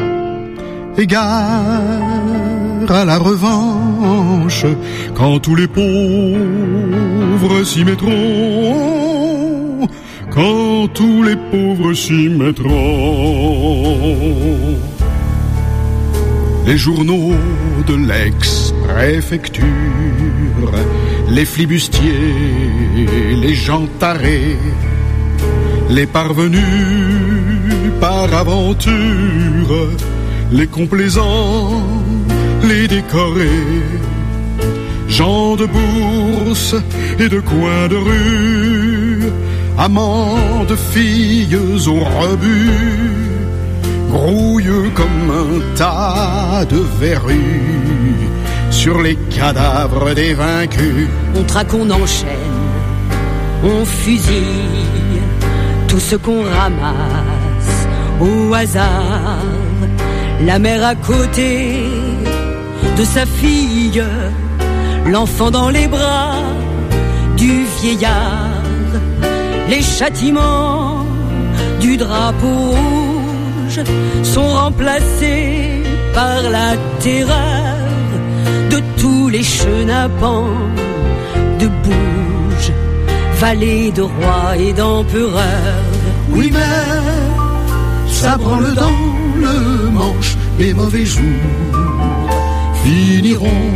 Égard à la revanche, quand tous les pauvres s'y mettront, quand tous les pauvres s'y mettront. Les journaux de l'ex-préfecture, les flibustiers, les gens tarés, les parvenus par aventure, les complaisants, les décorés, gens de bourse et de coins de rue, amants de filles au rebut, grouilleux comme un tas de verrues sur les cadavres des vaincus. On traque, on enchaîne, on fusille tout ce qu'on ramasse au hasard. La mère à côté de sa fille, l'enfant dans les bras du vieillard. Les châtiments du drapeau rouge sont remplacés par la terreur de tous les chenapans de Bouges, vallée de rois et d'empereurs. Oui, mais ça branle dans le manche, les mauvais jours finiront.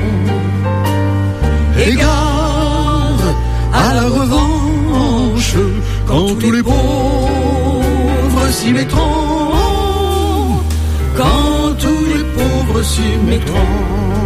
Égard à la revanche, quand tous les pauvres s'y mettront, quand tous les pauvres s'y mettront.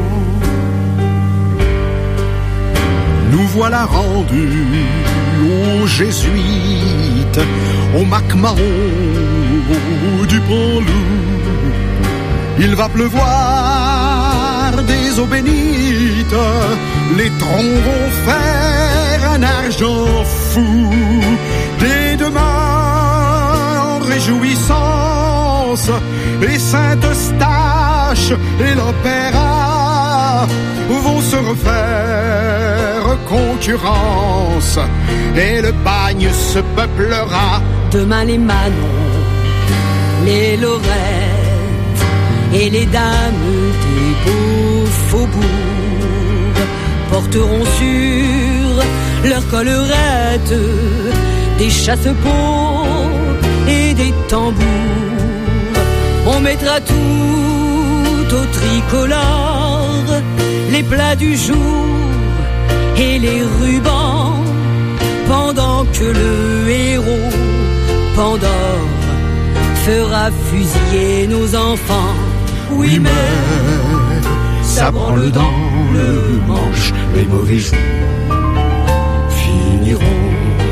Nous voilà rendus aux jésuites, au MacMahon du Pont-Loup. Il va pleuvoir des eaux bénites, les troncs vont faire un argent fou. Dès demain, en réjouissance, les Saint-Eustache et l'Opéra vont se refaire concurrence et le bagne se peuplera. Demain les Manons, les Lorettes et les dames des beaux faubourgs porteront sur leurs collerettes des chasse-peaux et des tambours. On mettra tout au tricolore, les plats du jour et les rubans, pendant que le héros Pandore fera fusiller nos enfants. Oui, mais ça branle dans le manche, les mauvais jours finiront.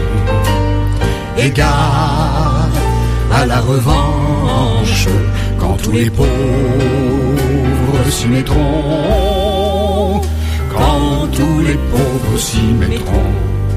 Égard à la revanche, quand tous les pauvres s'y mettront, quand tous les pauvres s'y mettront.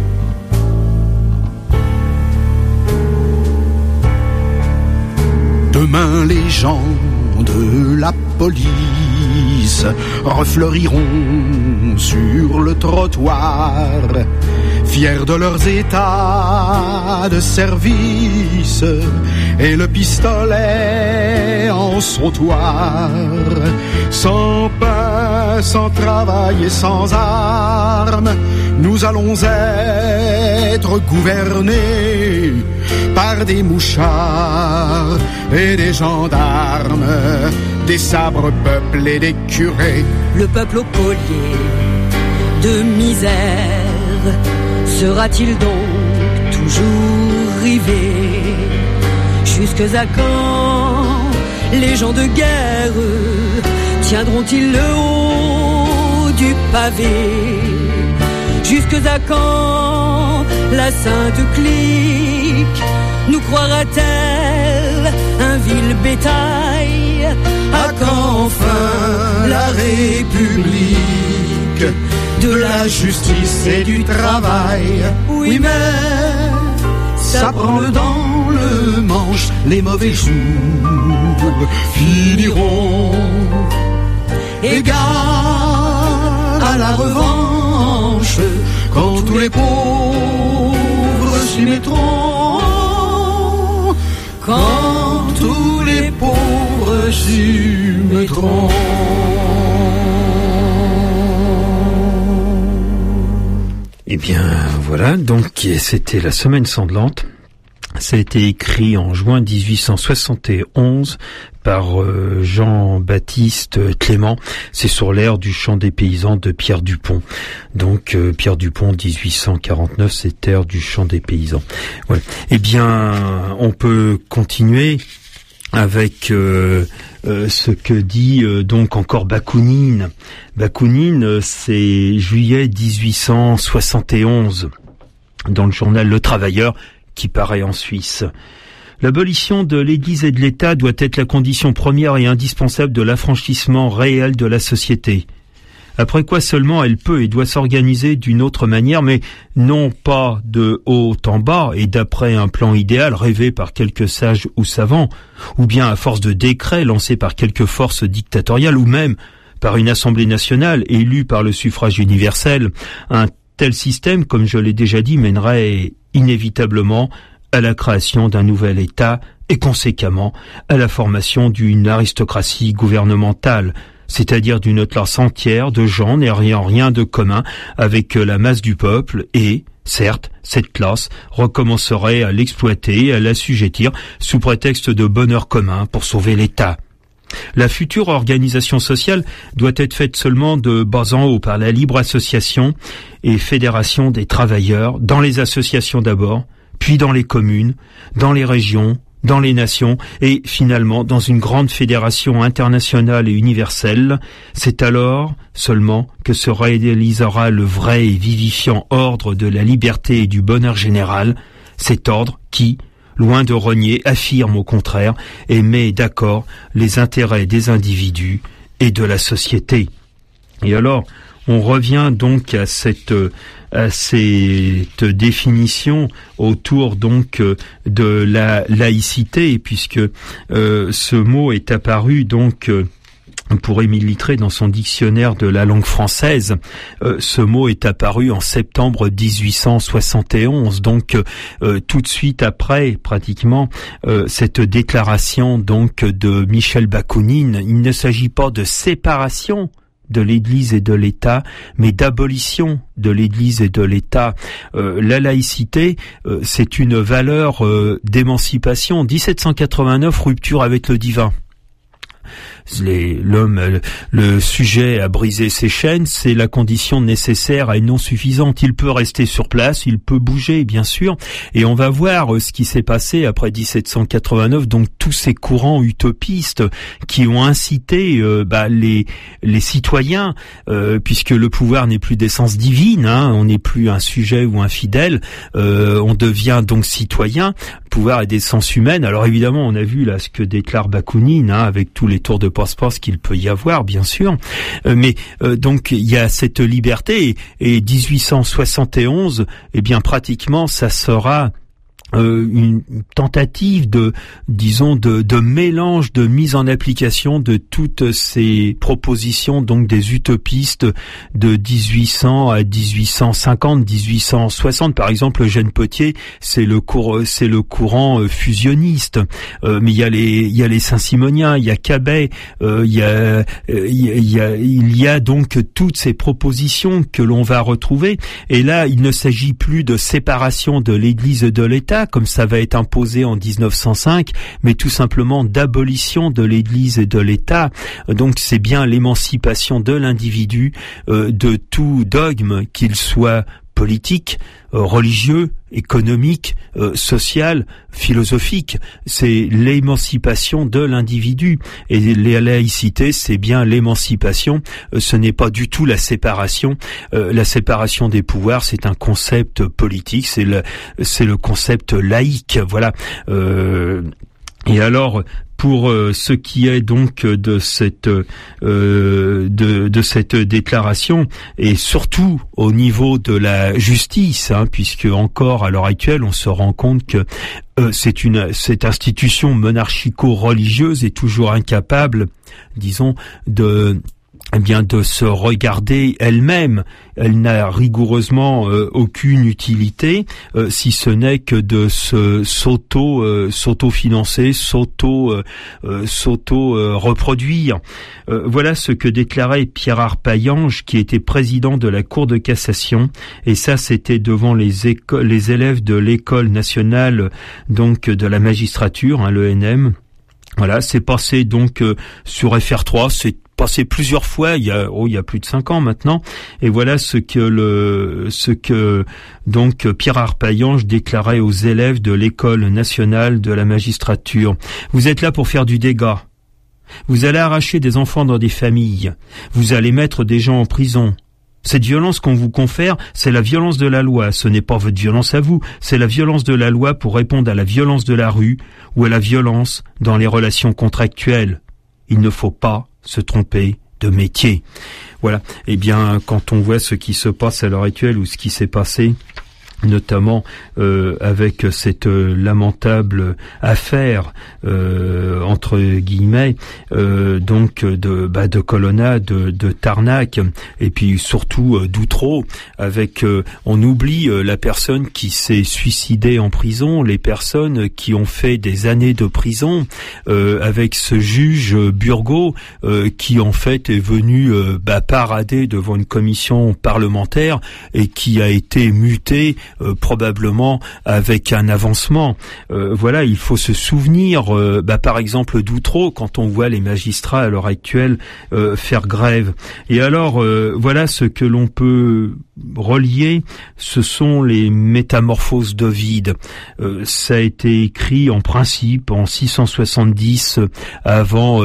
Demain les gens de la police refleuriront sur le trottoir, fiers de leurs états de service et le pistolet en sautoir. Sans pain, sans travail et sans armes, nous allons être gouvernés par des mouchards et des gendarmes, des sabres peuples et des curés. Le peuple au collier de misère sera-t-il donc toujours rivé? Jusque à quand les gens de guerre tiendront-ils le haut du pavé? Jusque à quand la sainte clique nous croira-t-elle un vil bétail? À quand enfin la République de la justice et du travail? Oui, mais ça prend dans le manche, les mauvais jours finiront égales à la revanche quand tous les pauvres s'y mettront, quand tous les pauvres s'y mettront. Eh bien, voilà, donc c'était La Semaine sanglante. Ça a été écrit en juin 1871 par Jean-Baptiste Clément. C'est sur l'air du chant des paysans de Pierre Dupont. Donc Pierre Dupont, 1849, c'est air du chant des paysans. Voilà. Eh bien, on peut continuer avec ce que dit donc encore Bakounine. Bakounine, c'est juillet 1871 dans le journal Le Travailleur qui paraît en Suisse. L'abolition de l'Église et de l'État doit être la condition première et indispensable de l'affranchissement réel de la société. Après quoi seulement elle peut et doit s'organiser d'une autre manière, mais non pas de haut en bas et d'après un plan idéal rêvé par quelques sages ou savants, ou bien à force de décrets lancés par quelques forces dictatoriales, ou même par une assemblée nationale élue par le suffrage universel. Un tel système, comme je l'ai déjà dit, mènerait inévitablement à la création d'un nouvel État et conséquemment à la formation d'une aristocratie gouvernementale, c'est-à-dire d'une classe entière de gens n'ayant rien de commun avec la masse du peuple et, certes, cette classe recommencerait à l'exploiter et à l'assujettir sous prétexte de bonheur commun pour sauver l'État. La future organisation sociale doit être faite seulement de bas en haut par la libre association et fédération des travailleurs, dans les associations d'abord, puis dans les communes, dans les régions, dans les nations et finalement dans une grande fédération internationale et universelle. C'est alors seulement que se réalisera le vrai et vivifiant ordre de la liberté et du bonheur général, cet ordre qui, loin de renier, affirme au contraire et met d'accord les intérêts des individus et de la société. Et alors, on revient donc à cette définition autour donc de la laïcité, puisque ce mot est apparu donc pour Émile Littré dans son dictionnaire de la langue française. Ce mot est apparu en septembre 1871, donc tout de suite après pratiquement cette déclaration donc de Michel Bakounine. Il ne s'agit pas de séparation de l'Église et de l'État, mais d'abolition de l'Église et de l'État. La laïcité, c'est une valeur d'émancipation. 1789, rupture avec le divin. Le sujet a brisé ses chaînes, c'est la condition nécessaire et non suffisante. Il peut rester sur place, il peut bouger, bien sûr, et on va voir ce qui s'est passé après 1789, donc tous ces courants utopistes qui ont incité les citoyens, puisque le pouvoir n'est plus d'essence divine, on n'est plus un sujet ou un fidèle, on devient donc citoyen. Le pouvoir est d'essence humaine. Alors évidemment, on a vu là ce que déclare Bakounine, avec tous les tours de passe-passe qu'il peut y avoir, bien sûr. Mais donc il y a cette liberté et 1871, eh bien pratiquement ça sera une tentative de mélange, de mise en application de toutes ces propositions donc des utopistes de 1800 à 1850, 1860. Par exemple, Eugène Pottier, c'est le courant fusionniste. Mais il y a les Saint-Simoniens, il y a Cabet, il y a donc toutes ces propositions que l'on va retrouver. Et là, il ne s'agit plus de séparation de l'Église et de l'État, comme ça va être imposé en 1905, mais tout simplement d'abolition de l'Église et de l'État. Donc c'est bien l'émancipation de l'individu de tout dogme, qu'il soit politique, religieux, économique, social, philosophique. C'est l'émancipation de l'individu. Et la laïcité, c'est bien l'émancipation. Ce n'est pas du tout la séparation. La séparation des pouvoirs, c'est un concept politique. C'est le concept laïque. Voilà. Et alors, pour ce qui est donc de cette déclaration, et surtout au niveau de la justice, puisque encore à l'heure actuelle on se rend compte que cette institution monarchico-religieuse est toujours incapable, disons, de se regarder elle-même. Elle n'a rigoureusement aucune utilité, si ce n'est que de s'auto-financer, reproduire. Voilà ce que déclarait Pierre Arpaillange, qui était président de la Cour de cassation, et ça c'était devant les élèves de l'école nationale donc de la magistrature, l'ENM. Voilà, c'est passé donc sur FR3, c'est passé plusieurs fois, il y a plus de 5 ans maintenant, et voilà ce que donc Pierre Arpaillange déclarait aux élèves de l'école nationale de la magistrature. Vous êtes là pour faire du dégât. Vous allez arracher des enfants dans des familles. Vous allez mettre des gens en prison. Cette violence qu'on vous confère, c'est la violence de la loi. Ce n'est pas votre violence à vous, c'est la violence de la loi pour répondre à la violence de la rue ou à la violence dans les relations contractuelles. Il ne faut pas se tromper de métier. Voilà. Eh bien, quand on voit ce qui se passe à l'heure actuelle ou ce qui s'est passé, notamment avec cette lamentable affaire entre guillemets donc de Colonna, de Tarnac, et puis surtout d'Outreau, avec on oublie la personne qui s'est suicidée en prison, les personnes qui ont fait des années de prison, avec ce juge Burgot qui en fait est venu parader devant une commission parlementaire et qui a été muté probablement avec un avancement. Voilà, il faut se souvenir, par exemple, d'Outreau, quand on voit les magistrats à l'heure actuelle faire grève. Et alors, voilà ce que l'on peut relier, ce sont les métamorphoses d'Ovide. Ça a été écrit en principe en 670 avant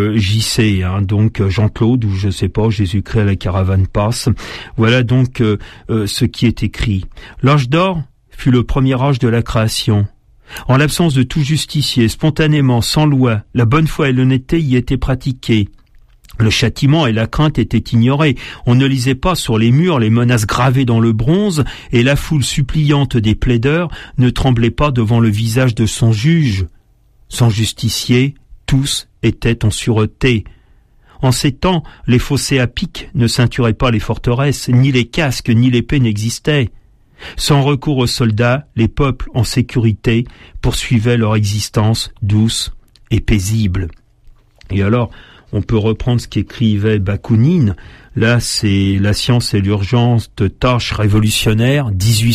JC, donc Jean-Claude, ou je sais pas, Jésus-Christ à la caravane passe. Voilà donc ce qui est écrit. L'âge d'or fut le premier âge de la création. En l'absence de tout justicier, spontanément, sans loi, la bonne foi et l'honnêteté y étaient pratiquées. Le châtiment et la crainte étaient ignorés. On ne lisait pas sur les murs les menaces gravées dans le bronze, et la foule suppliante des plaideurs ne tremblait pas devant le visage de son juge. Sans justicier, tous étaient en sûreté. En ces temps, les fossés à pic ne ceinturaient pas les forteresses, ni les casques, ni l'épée n'existaient. Sans recours aux soldats, les peuples en sécurité poursuivaient leur existence douce et paisible. Et alors, on peut reprendre ce qu'écrivait Bakounine. Là, c'est La science et l'urgence de tâches révolutionnaires,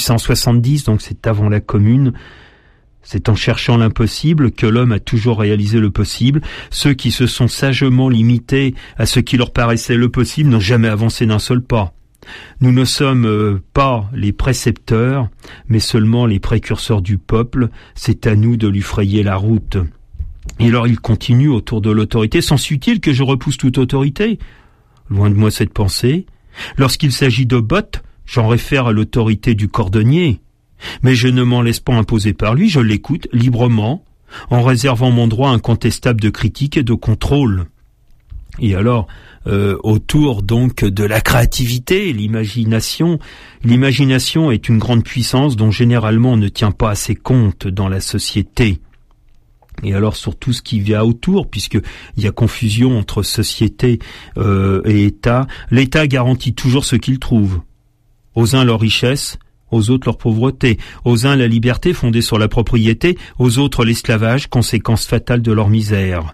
1870, donc c'est avant la Commune. C'est en cherchant l'impossible que l'homme a toujours réalisé le possible. Ceux qui se sont sagement limités à ce qui leur paraissait le possible n'ont jamais avancé d'un seul pas. Nous ne sommes pas les précepteurs, mais seulement les précurseurs du peuple. C'est à nous de lui frayer la route. Et alors il continue autour de l'autorité. S'ensuit-il que je repousse toute autorité ? Loin de moi cette pensée. Lorsqu'il s'agit de bottes, j'en réfère à l'autorité du cordonnier. Mais je ne m'en laisse pas imposer par lui, je l'écoute librement, en réservant mon droit incontestable de critique et de contrôle. Et alors, autour donc de la créativité, l'imagination est une grande puissance dont généralement on ne tient pas assez compte dans la société. Et alors sur tout ce qui vient autour, puisqu'il y a confusion entre société et État, l'État garantit toujours ce qu'il trouve. Aux uns leur richesse, aux autres leur pauvreté, aux uns la liberté fondée sur la propriété, aux autres l'esclavage, conséquence fatale de leur misère.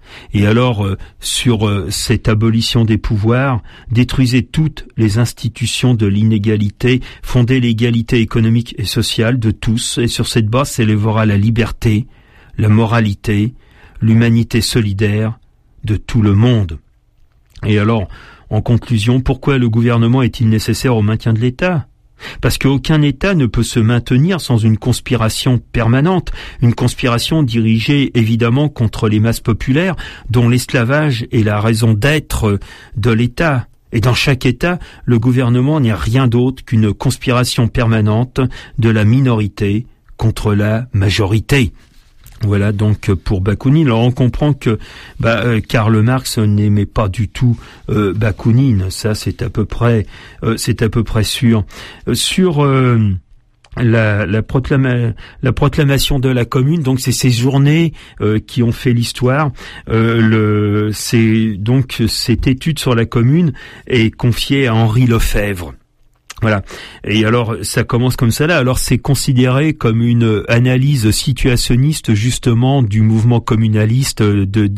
Et alors, sur cette abolition des pouvoirs, détruisez toutes les institutions de l'inégalité, fondez l'égalité économique et sociale de tous, et sur cette base s'élèvera la liberté, la moralité, l'humanité solidaire de tout le monde. Et alors, en conclusion, pourquoi le gouvernement est-il nécessaire au maintien de l'État ? Parce qu'aucun État ne peut se maintenir sans une conspiration permanente, une conspiration dirigée évidemment contre les masses populaires, dont l'esclavage est la raison d'être de l'État. Et dans chaque État, le gouvernement n'est rien d'autre qu'une conspiration permanente de la minorité contre la majorité. Voilà donc pour Bakounine. Alors on comprend que Karl Marx n'aimait pas du tout Bakounine, ça c'est à peu près sûr. Sur la proclamation de la Commune, donc c'est ces journées qui ont fait l'histoire. C'est donc cette étude sur la Commune est confiée à Henri Lefebvre. Voilà. Et alors, ça commence comme ça là. Alors, c'est considéré comme une analyse situationniste, justement, du mouvement communaliste de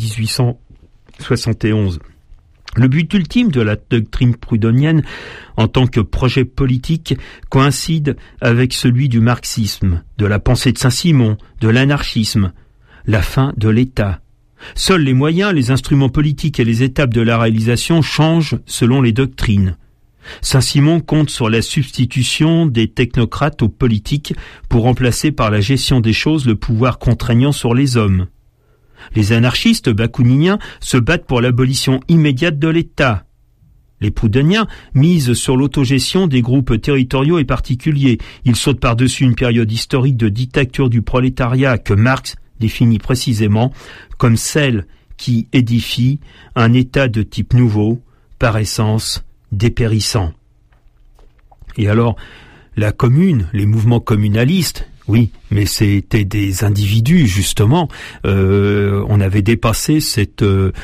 1871. Le but ultime de la doctrine proudhonienne, en tant que projet politique, coïncide avec celui du marxisme, de la pensée de Saint-Simon, de l'anarchisme, la fin de l'État. Seuls les moyens, les instruments politiques et les étapes de la réalisation changent selon les doctrines. Saint-Simon compte sur la substitution des technocrates aux politiques pour remplacer par la gestion des choses le pouvoir contraignant sur les hommes. Les anarchistes bakouniniens se battent pour l'abolition immédiate de l'État. Les proudhoniens misent sur l'autogestion des groupes territoriaux et particuliers. Ils sautent par-dessus une période historique de dictature du prolétariat que Marx définit précisément comme celle qui édifie un État de type nouveau, par essence dépérissant. Et alors, la commune, les mouvements communalistes, oui, mais c'était des individus, justement. On avait dépassé cette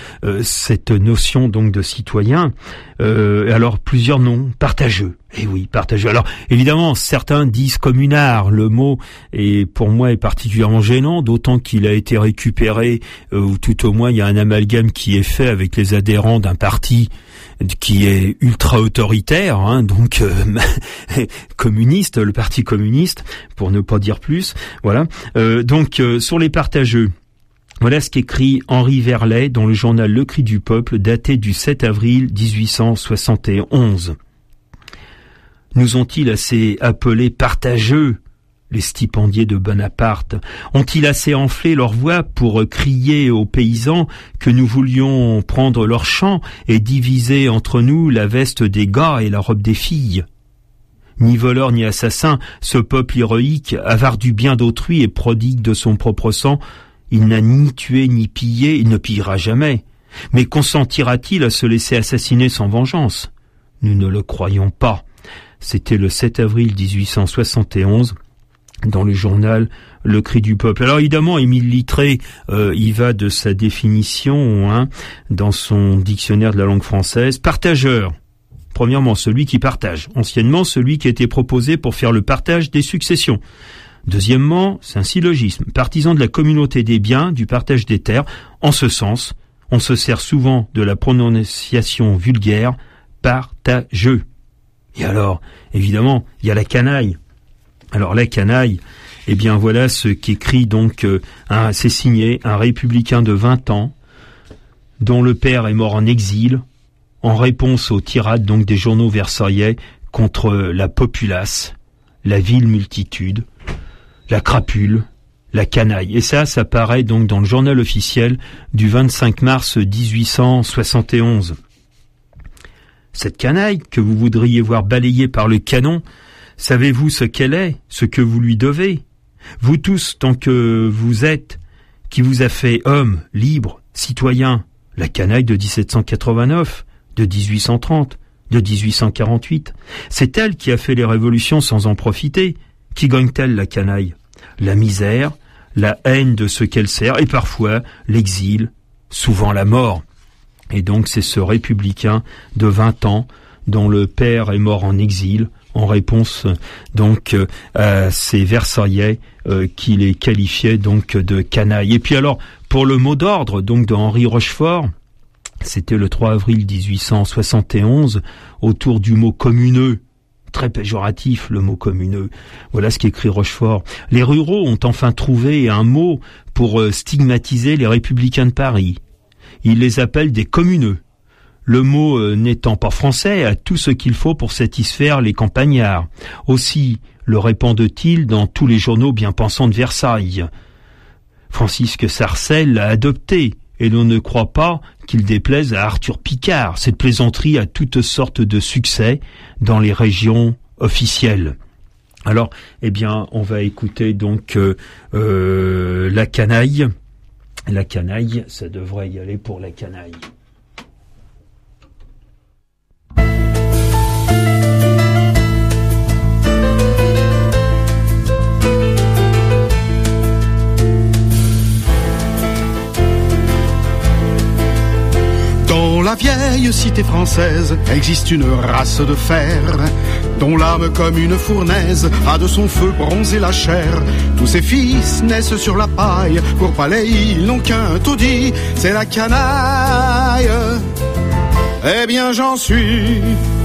notion donc de citoyen. Alors, plusieurs noms partageux. Eh oui, partageux. Alors, évidemment, certains disent communard. Le mot, pour moi, est particulièrement gênant, d'autant qu'il a été récupéré, ou tout au moins, il y a un amalgame qui est fait avec les adhérents d'un parti qui est ultra autoritaire, hein, donc communiste, le parti communiste, pour ne pas dire plus. Voilà. Donc sur les partageux, voilà ce qu'écrit Henri Verlet dans le journal Le Cri du Peuple, daté du 7 avril 1871. Nous ont-ils assez appelés partageux, les stipendiés de Bonaparte? Ont-ils assez enflé leur voix pour crier aux paysans que nous voulions prendre leurs champs et diviser entre nous la veste des gars et la robe des filles? Ni voleur ni assassin, ce peuple héroïque, avare du bien d'autrui et prodigue de son propre sang, il n'a ni tué ni pillé, il ne pillera jamais. Mais consentira-t-il à se laisser assassiner sans vengeance? Nous ne le croyons pas. C'était le 7 avril 1871, dans le journal Le Cri du Peuple. Alors évidemment, Émile Littré, il va de sa définition, hein, dans son dictionnaire de la langue française. Partageur. Premièrement, celui qui partage. Anciennement, celui qui a été proposé pour faire le partage des successions. Deuxièmement, c'est un syllogisme. Partisan de la communauté des biens, du partage des terres. En ce sens, on se sert souvent de la prononciation vulgaire partageux. Et alors, évidemment, il y a la canaille. Alors la canaille, eh bien voilà ce qu'écrit donc, c'est signé un républicain de 20 ans, dont le père est mort en exil, en réponse aux tirades donc des journaux versaillais contre la populace, la vile multitude, la crapule, la canaille. Et ça paraît donc dans le journal officiel du 25 mars 1871. Cette canaille que vous voudriez voir balayée par le canon, savez-vous ce qu'elle est, ce que vous lui devez? Vous tous, tant que vous êtes, qui vous a fait homme, libre, citoyen, la canaille de 1789, de 1830, de 1848. C'est elle qui a fait les révolutions sans en profiter. Qui gagne-t-elle, la canaille? La misère, la haine de ce qu'elle sert, et parfois l'exil, souvent la mort. Et donc c'est ce républicain de 20 ans dont le père est mort en exil, en réponse donc à ces Versaillais qui les qualifiaient donc de canailles. Et puis alors, pour le mot d'ordre donc de Henri Rochefort, c'était le 3 avril 1871, autour du mot communeux, très péjoratif le mot communeux. Voilà ce qu'écrit Rochefort. Les ruraux ont enfin trouvé un mot pour stigmatiser les républicains de Paris. Ils les appellent des communeux. Le mot n'étant pas français a tout ce qu'il faut pour satisfaire les campagnards. Aussi le répandent-ils dans tous les journaux bien pensants de Versailles. Francisque Sarcelles l'a adopté, et l'on ne croit pas qu'il déplaise à Arthur Picard. Cette plaisanterie a toutes sortes de succès dans les régions officielles. Alors, eh bien, on va écouter donc La Canaille. La Canaille, ça devrait y aller pour La Canaille. Dans la vieille cité française existe une race de fer, dont l'âme comme une fournaise a de son feu bronzé la chair. Tous ses fils naissent sur la paille, pour palais ils n'ont qu'un taudis, c'est la canaille. Eh bien j'en suis.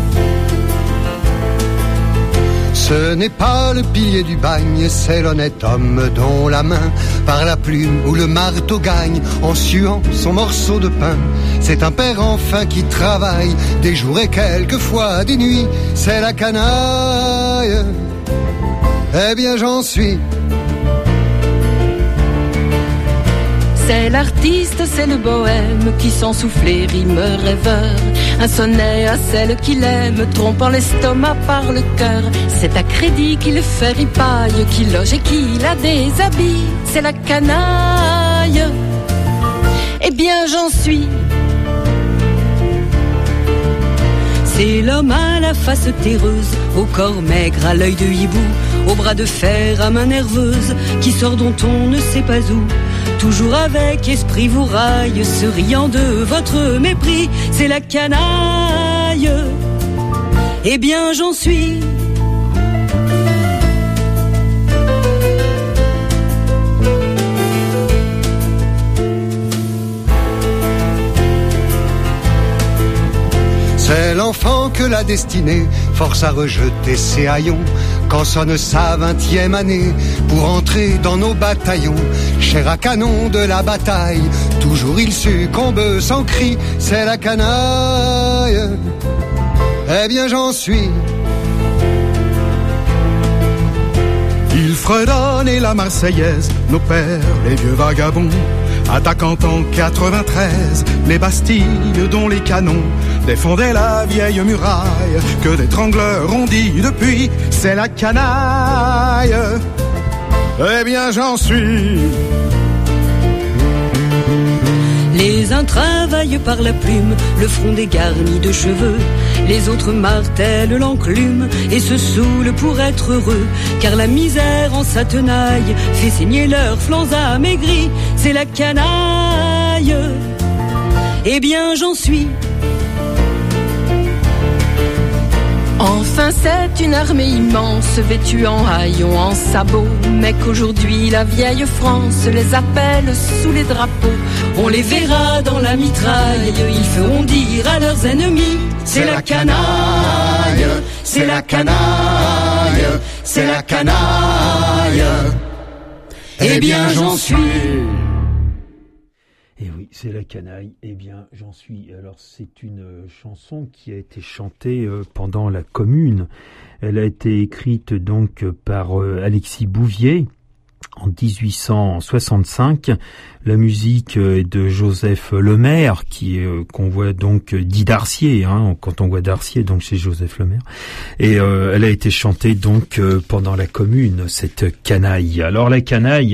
Ce n'est pas le pilier du bagne, c'est l'honnête homme dont la main, par la plume ou le marteau gagne, en suant son morceau de pain. C'est un père enfin qui travaille, des jours et quelquefois des nuits, c'est la canaille. Eh bien j'en suis. C'est l'artiste, c'est le bohème qui sans souffler rime rêveur. Un sonnet à celle qu'il aime, trompant l'estomac par le cœur. C'est à crédit qu'il fait ripaille, qu'il loge et qu'il la déshabille. C'est la canaille. Eh bien j'en suis. C'est l'homme à la face terreuse, au corps maigre, à l'œil de hibou, au bras de fer, à main nerveuse, qui sort dont on ne sait pas où. Toujours avec esprit vous raille, se riant de votre mépris, c'est la canaille. Eh bien j'en suis. C'est l'enfant que la destinée force à rejeter ses haillons quand sonne sa 20e année pour entrer dans nos bataillons. Chair à canon de la bataille, toujours il succombe sans cri, c'est la canaille. Eh bien j'en suis. Il fredonnait la Marseillaise, nos pères, les vieux vagabonds, attaquant en 93 les Bastilles dont les canons défendaient la vieille muraille que des trangleurs ont dit depuis, c'est la canaille. Eh bien j'en suis. Les uns travaillent par la plume, le front dégarni de cheveux. Les autres martèlent l'enclume et se saoulent pour être heureux. Car la misère en sa tenaille fait saigner leurs flancs amaigris. C'est la canaille. Eh bien j'en suis. Enfin c'est une armée immense, vêtue en haillons, en sabots, mais qu'aujourd'hui la vieille France les appelle sous les drapeaux. On les verra dans la mitraille, ils feront dire à leurs ennemis, c'est la canaille, c'est la canaille, c'est la canaille. Eh bien j'en suis. Et oui, c'est la canaille. Eh bien, j'en suis. Alors, c'est une chanson qui a été chantée pendant la Commune. Elle a été écrite donc par Alexis Bouvier en 1865. La musique est de Joseph Lemaire, qu'on voit donc dit Darcier. Quand on voit Darcier, donc c'est Joseph Lemaire. Et elle a été chantée donc pendant la Commune, cette canaille. Alors, la canaille,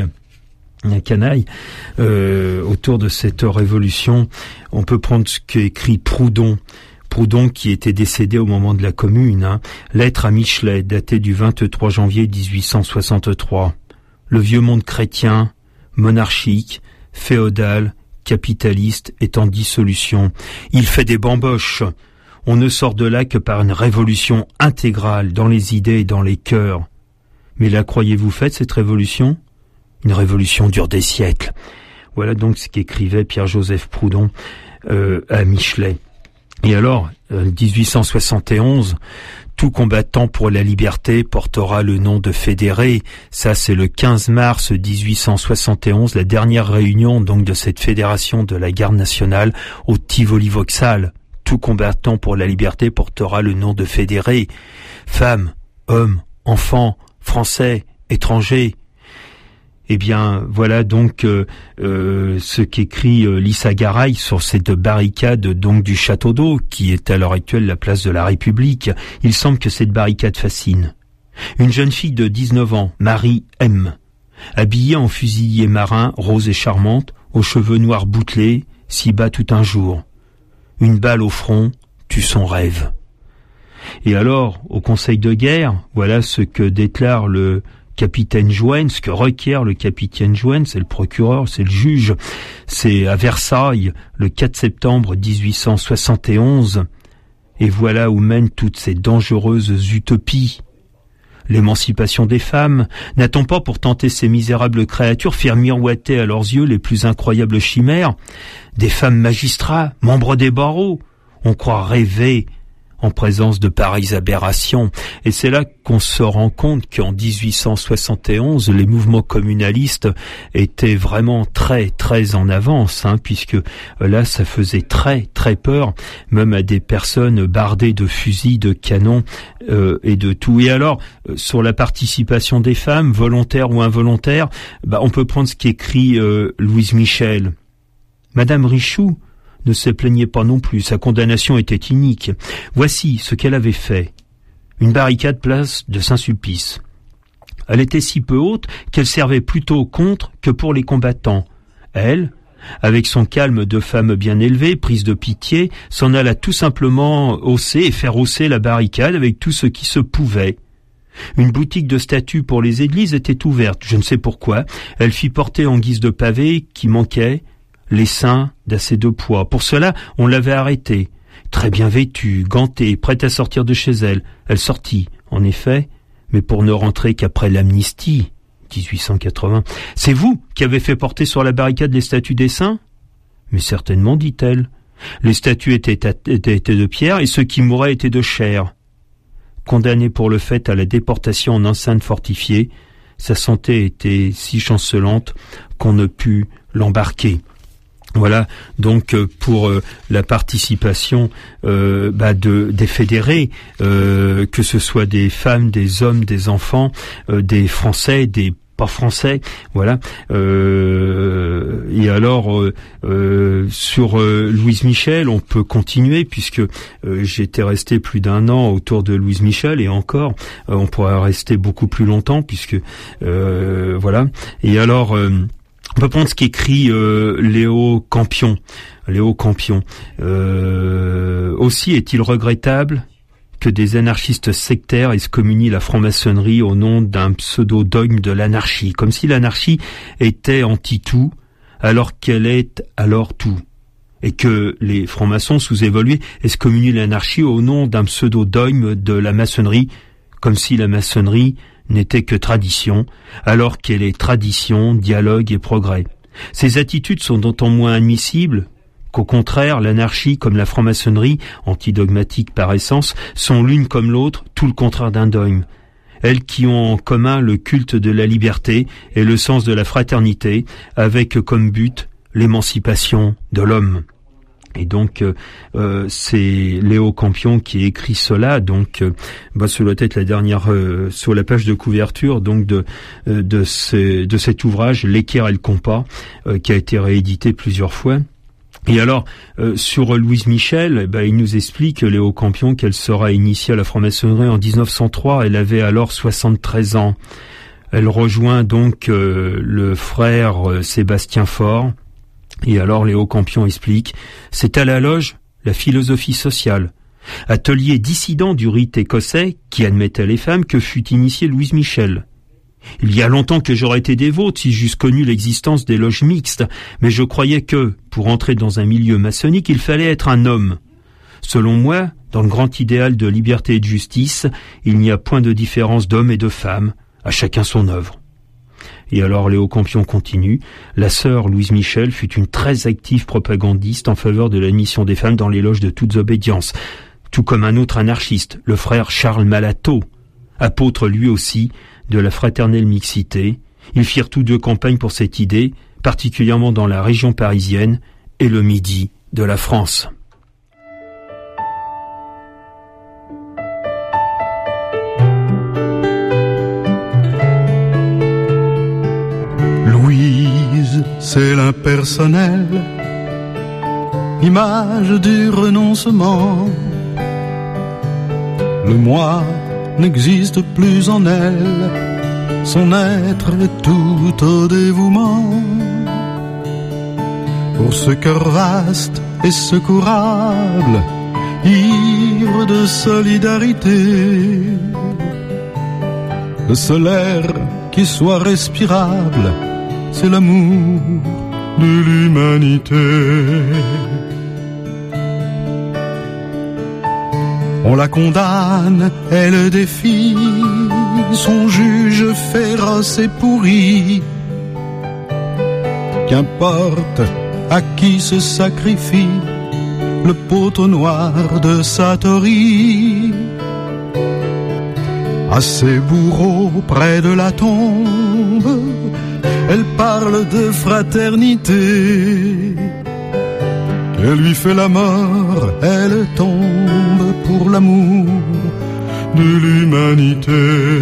autour de cette révolution, on peut prendre ce qu'écrit Proudhon qui était décédé au moment de la Commune. Lettre à Michelet, datée du 23 janvier 1863. Le vieux monde chrétien, monarchique, féodal, capitaliste est en dissolution. Il fait des bamboches. On ne sort de là que par une révolution intégrale dans les idées et dans les cœurs. Mais la croyez-vous faite, cette révolution ? Une révolution dure des siècles. Voilà donc ce qu'écrivait Pierre-Joseph Proudhon à Michelet. Et alors, 1871, tout combattant pour la liberté portera le nom de fédéré. Ça, c'est le 15 mars 1871, la dernière réunion donc de cette fédération de la garde nationale au Tivoli Vauxhall. tout combattant pour la liberté portera le nom de fédéré. Femmes, hommes, enfants, français, étrangers. Eh bien, voilà donc ce qu'écrit Lisa Garay sur cette barricade donc du Château d'Eau, qui est à l'heure actuelle la place de la République. Il semble que cette barricade fascine. Une jeune fille de 19 ans, Marie M., habillée en fusilier marin, rose et charmante, aux cheveux noirs bouclés, s'y bat tout un jour. Une balle au front tue son rêve. Et alors, au Conseil de guerre, voilà ce que déclare le capitaine Jouen, ce que requiert le capitaine Jouen, c'est le procureur, c'est le juge. C'est à Versailles, le 4 septembre 1871. Et voilà où mènent toutes ces dangereuses utopies. L'émancipation des femmes, n'a-t-on pas pour tenter ces misérables créatures faire miroiter à leurs yeux les plus incroyables chimères? Des femmes magistrats, membres des barreaux, on croit rêver en présence de pareilles aberrations. Et c'est là qu'on se rend compte qu'en 1871, les mouvements communalistes étaient vraiment très, très en avance, puisque là, ça faisait très, très peur, même à des personnes bardées de fusils, de canons et de tout. Et alors, sur la participation des femmes, volontaires ou involontaires, on peut prendre ce qu'écrit Louise Michel. Madame Richoux ne se plaignait pas non plus, sa condamnation était inique. Voici ce qu'elle avait fait. Une barricade place de Saint-Sulpice. Elle était si peu haute qu'elle servait plutôt contre que pour les combattants. Elle, avec son calme de femme bien élevée, prise de pitié, s'en alla tout simplement hausser et faire hausser la barricade avec tout ce qui se pouvait. Une boutique de statues pour les églises était ouverte, je ne sais pourquoi. Elle fit porter en guise de pavé qui manquait l'essaim d'assez de poids. Pour cela, on l'avait arrêtée. Très bien vêtue, gantée, prête à sortir de chez elle. Elle sortit, en effet, mais pour ne rentrer qu'après l'amnistie, 1880. « C'est vous qui avez fait porter sur la barricade les statues des saints ?» ?»« Mais certainement, dit-elle. Les statues étaient de pierre et ceux qui mouraient étaient de chair. » Condamné pour le fait à la déportation en enceinte fortifiée, sa santé était si chancelante qu'on ne put l'embarquer. Voilà donc pour la participation des fédérés, que ce soit des femmes, des hommes, des enfants, des Français, des pas français, voilà. Et alors sur Louise Michel, on peut continuer puisque j'étais resté plus d'un an autour de Louise Michel et encore on pourrait rester beaucoup plus longtemps puisque voilà. Et alors on peut prendre ce qu'écrit Léo Campion. Léo Campion. Aussi est-il regrettable que des anarchistes sectaires excommunient la franc-maçonnerie au nom d'un pseudo-dogme de l'anarchie, comme si l'anarchie était anti-tout, alors qu'elle est alors tout, et que les francs-maçons sous-évolués excommunient l'anarchie au nom d'un pseudo-dogme de la maçonnerie, comme si la maçonnerie n'était que tradition, alors qu'elle est tradition, dialogue et progrès. Ces attitudes sont d'autant moins admissibles qu'au contraire, l'anarchie comme la franc-maçonnerie, antidogmatique par essence, sont l'une comme l'autre tout le contraire d'un dogme. Elles qui ont en commun le culte de la liberté et le sens de la fraternité, avec comme but l'émancipation de l'homme. Et donc, c'est Léo Campion qui écrit cela. Donc, ça doit être la dernière sur la page de couverture donc de cet ouvrage, L'Équerre et le compas, qui a été réédité plusieurs fois. Et alors, sur Louise Michel, il nous explique, Léo Campion, qu'elle sera initiée à la franc-maçonnerie en 1903. Elle avait alors 73 ans. Elle rejoint donc le frère Sébastien Faure. Et alors Léo Campion explique, c'est à la loge la philosophie sociale, atelier dissident du rite écossais qui admettait les femmes que fut initiée Louise Michel. Il y a longtemps que j'aurais été dévote si j'eusse connu l'existence des loges mixtes, mais je croyais que, pour entrer dans un milieu maçonnique, il fallait être un homme. Selon moi, dans le grand idéal de liberté et de justice, il n'y a point de différence d'hommes et de femmes, à chacun son œuvre. Et alors Léo Campion continue, la sœur Louise Michel fut une très active propagandiste en faveur de l'admission des femmes dans les loges de toutes obédiences, tout comme un autre anarchiste, le frère Charles Malato, apôtre lui aussi de la fraternelle mixité. Ils firent tous deux campagne pour cette idée, particulièrement dans la région parisienne et le midi de la France. c'est l'impersonnel, image du renoncement. Le moi n'existe plus en elle, son être est tout au dévouement. Pour ce cœur vaste et secourable, ivre de solidarité, le seul air qui soit respirable, c'est l'amour de l'humanité. On la condamne, elle défie son juge féroce et pourri. Qu'importe à qui se sacrifie le poteau noir de Satori. À ses bourreaux près de la tombe, elle parle de fraternité. Elle lui fait la mort, elle tombe pour l'amour de l'humanité.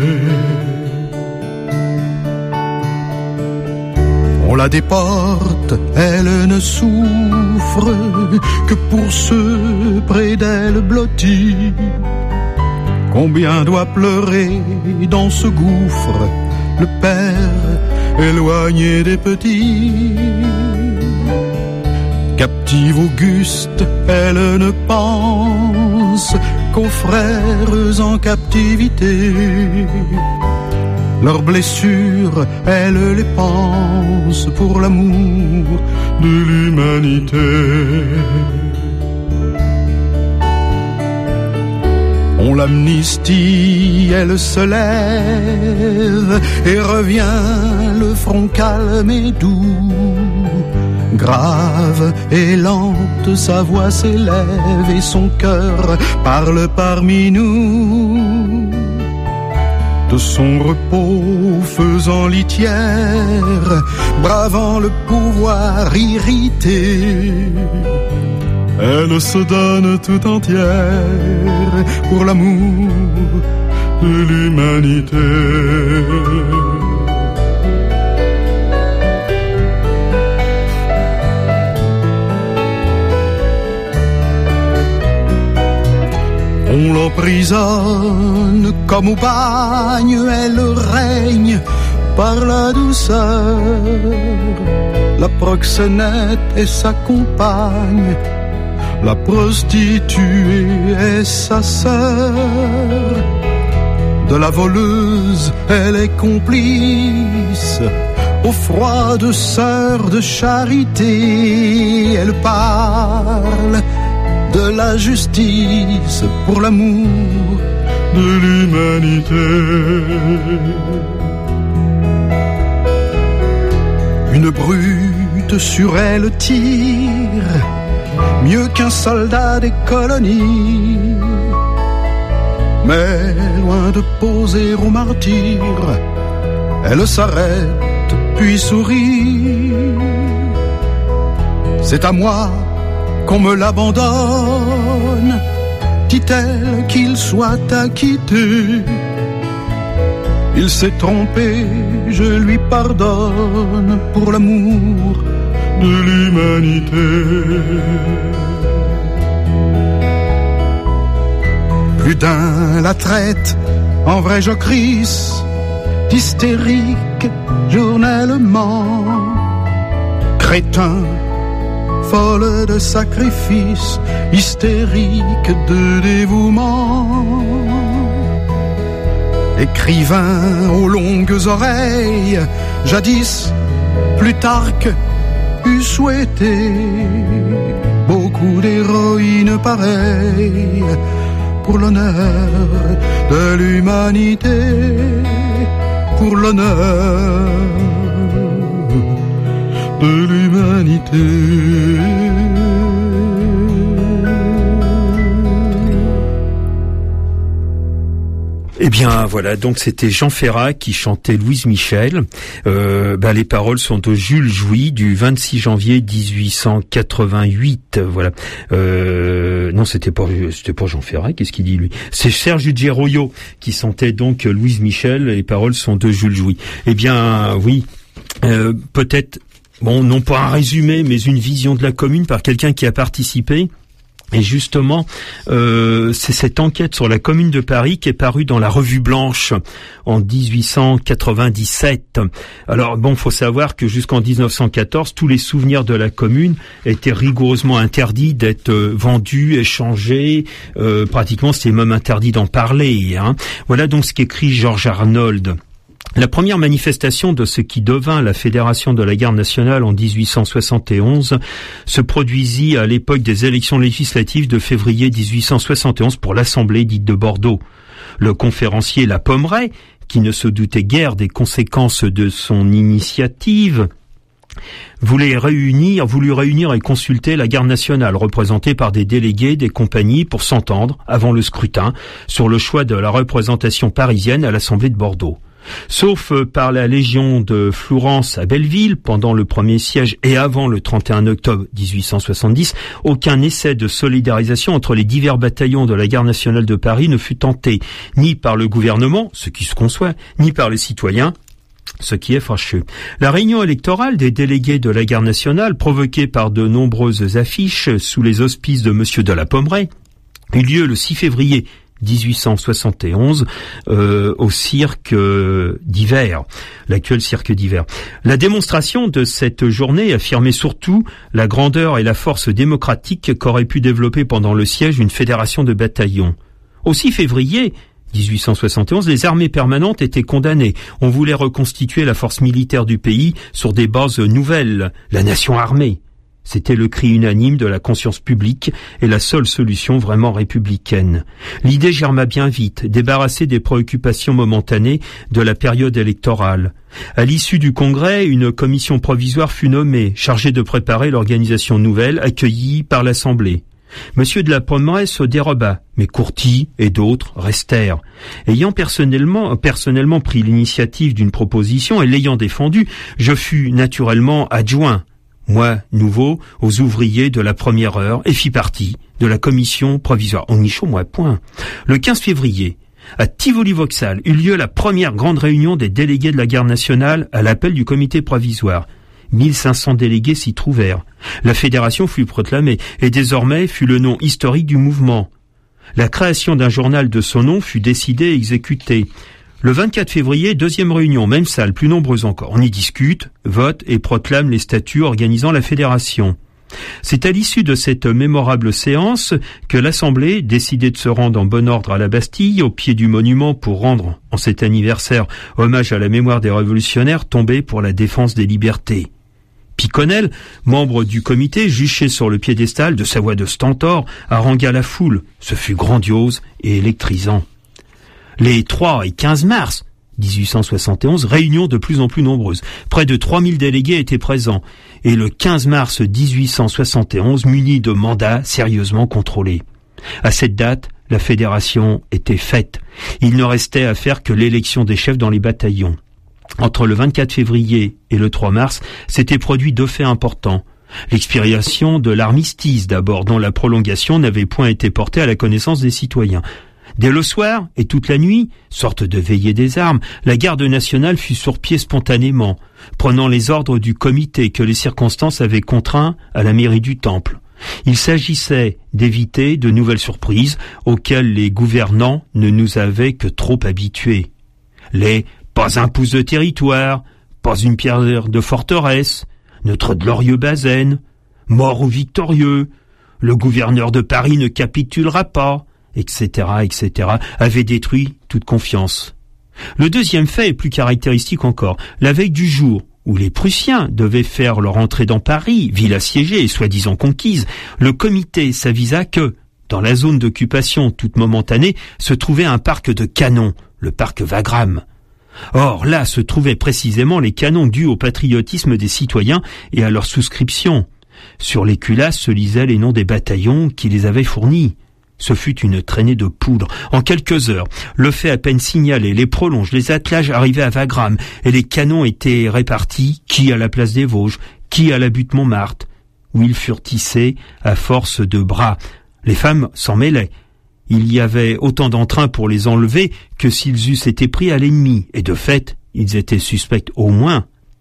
On la déporte, elle ne souffre que pour ceux près d'elle blottis. Combien doit pleurer dans ce gouffre le père éloigné des petits. Captive auguste, elle ne pense qu'aux frères en captivité. Leurs blessures, elle les pense pour l'amour de l'humanité. On l'amnistie, elle se lève et revient le front calme et doux. Grave et lente, sa voix s'élève et son cœur parle parmi nous. De son repos faisant litière, bravant le pouvoir irrité, elle se donne tout entière pour l'amour de l'humanité. On l'emprisonne comme au bagne, elle règne par la douceur. La proxénète est sa compagne, la prostituée est sa sœur. De la voleuse, elle est complice, aux froides sœurs de charité. Elle parle de la justice pour l'amour de l'humanité. Une brute sur elle tire, mieux qu'un soldat des colonies. Mais loin de poser au martyr, elle s'arrête puis sourit. C'est à moi qu'on me l'abandonne, dit-elle, qu'il soit acquitté. Il s'est trompé, je lui pardonne pour l'amour de l'humanité. Plus d'un la traite en vrai jocrisse, d'hystérique journellement. Crétin, folle de sacrifice, hystérique de dévouement. Écrivain aux longues oreilles, jadis Plutarque eût souhaité beaucoup d'héroïnes pareilles pour l'honneur de l'humanité, pour l'honneur de l'humanité. Eh bien voilà, donc c'était Jean Ferrat qui chantait Louise Michel. Les paroles sont de Jules Jouy du 26 janvier 1888. Voilà. Non, c'était pas Jean Ferrat. Qu'est-ce qu'il dit lui? C'est Serge Geroyo qui chantait donc Louise Michel. Les paroles sont de Jules Jouy. Eh bien oui, peut-être bon, non pas un résumé, mais une vision de la commune par quelqu'un qui a participé. Et justement, c'est cette enquête sur la Commune de Paris qui est parue dans la Revue Blanche en 1897. Alors bon, faut savoir que jusqu'en 1914, tous les souvenirs de la Commune étaient rigoureusement interdits d'être vendus, échangés. Pratiquement, c'était même interdit d'en parler. Voilà donc ce qu'écrit Georges Arnold. La première manifestation de ce qui devint la Fédération de la Garde nationale en 1871 se produisit à l'époque des élections législatives de février 1871 pour l'Assemblée dite de Bordeaux. Le conférencier La Pommeraye, qui ne se doutait guère des conséquences de son initiative, voulut réunir et consulter la Garde nationale, représentée par des délégués des compagnies, pour s'entendre, avant le scrutin, sur le choix de la représentation parisienne à l'Assemblée de Bordeaux. Sauf par la Légion de Florence à Belleville, pendant le premier siège et avant le 31 octobre 1870, aucun essai de solidarisation entre les divers bataillons de la Garde nationale de Paris ne fut tenté, ni par le gouvernement, ce qui se conçoit, ni par les citoyens, ce qui est fâcheux. La réunion électorale des délégués de la Garde nationale, provoquée par de nombreuses affiches sous les auspices de Monsieur de la Pommeraye, eut lieu le 6 février 1871 au cirque d'hiver, l'actuel cirque d'hiver. La démonstration de cette journée affirmait surtout la grandeur et la force démocratique qu'aurait pu développer pendant le siège une fédération de bataillons. Au 6 février 1871, les armées permanentes étaient condamnées. On voulait reconstituer la force militaire du pays sur des bases nouvelles, la nation armée. C'était le cri unanime de la conscience publique et la seule solution vraiment républicaine. L'idée germa bien vite, débarrassée des préoccupations momentanées de la période électorale. À l'issue du congrès, une commission provisoire fut nommée, chargée de préparer l'organisation nouvelle accueillie par l'Assemblée. Monsieur de la Pommeraye se déroba, mais Courty et d'autres restèrent. Ayant personnellement pris l'initiative d'une proposition et l'ayant défendue, je fus naturellement adjoint, moi, nouveau, aux ouvriers de la première heure, et fit partie de la commission provisoire. On n'y chaud, moi, point. Le 15 février, à Tivoli-Vauxhall, eut lieu la première grande réunion des délégués de la Garde nationale à l'appel du comité provisoire. 1500 délégués s'y trouvèrent. La fédération fut proclamée, et désormais fut le nom historique du mouvement. La création d'un journal de son nom fut décidée et exécutée. Le 24 février, deuxième réunion, même salle, plus nombreuse encore. On y discute, vote et proclame les statuts organisant la fédération. C'est à l'issue de cette mémorable séance que l'Assemblée, décidait de se rendre en bon ordre à la Bastille, au pied du monument pour rendre, en cet anniversaire, hommage à la mémoire des révolutionnaires tombés pour la défense des libertés. Piconel, membre du comité, juché sur le piédestal de sa voix de stentor, harangua la foule. Ce fut grandiose et électrisant. Les 3 et 15 mars 1871, réunions de plus en plus nombreuses. Près de 3000 délégués étaient présents. Et le 15 mars 1871, munis de mandats sérieusement contrôlés. À cette date, la fédération était faite. Il ne restait à faire que l'élection des chefs dans les bataillons. Entre le 24 février et le 3 mars, s'étaient produits 2 faits importants. L'expiration de l'armistice d'abord, dont la prolongation n'avait point été portée à la connaissance des citoyens. Dès le soir et toute la nuit, sorte de veillée des armes, la garde nationale fut sur pied spontanément, prenant les ordres du comité que les circonstances avaient contraint à la mairie du Temple. Il s'agissait d'éviter de nouvelles surprises auxquelles les gouvernants ne nous avaient que trop habitués. Les « pas un pouce de territoire »,« pas une pierre de forteresse »,« notre glorieux Bazaine »,« mort ou victorieux »,« le gouverneur de Paris ne capitulera pas », etc., avait détruit toute confiance. Le deuxième fait est plus caractéristique encore. La veille du jour où les Prussiens devaient faire leur entrée dans Paris, ville assiégée et soi-disant conquise, le comité s'avisa que, dans la zone d'occupation toute momentanée, se trouvait un parc de canons, le parc Wagram. Or, là se trouvaient précisément les canons dus au patriotisme des citoyens et à leur souscription. Sur les culasses se lisaient les noms des bataillons qui les avaient fournis. Ce fut une traînée de poudre. En quelques heures, le fait à peine signalé, les prolonges, les attelages arrivaient à Wagram, et les canons étaient répartis, qui à la place des Vosges, qui à la butte Montmartre, où ils furent tissés à force de bras. Les femmes s'en mêlaient. Il y avait autant d'entrain pour les enlever que s'ils eussent été pris à l'ennemi, et de fait, ils étaient suspects au moins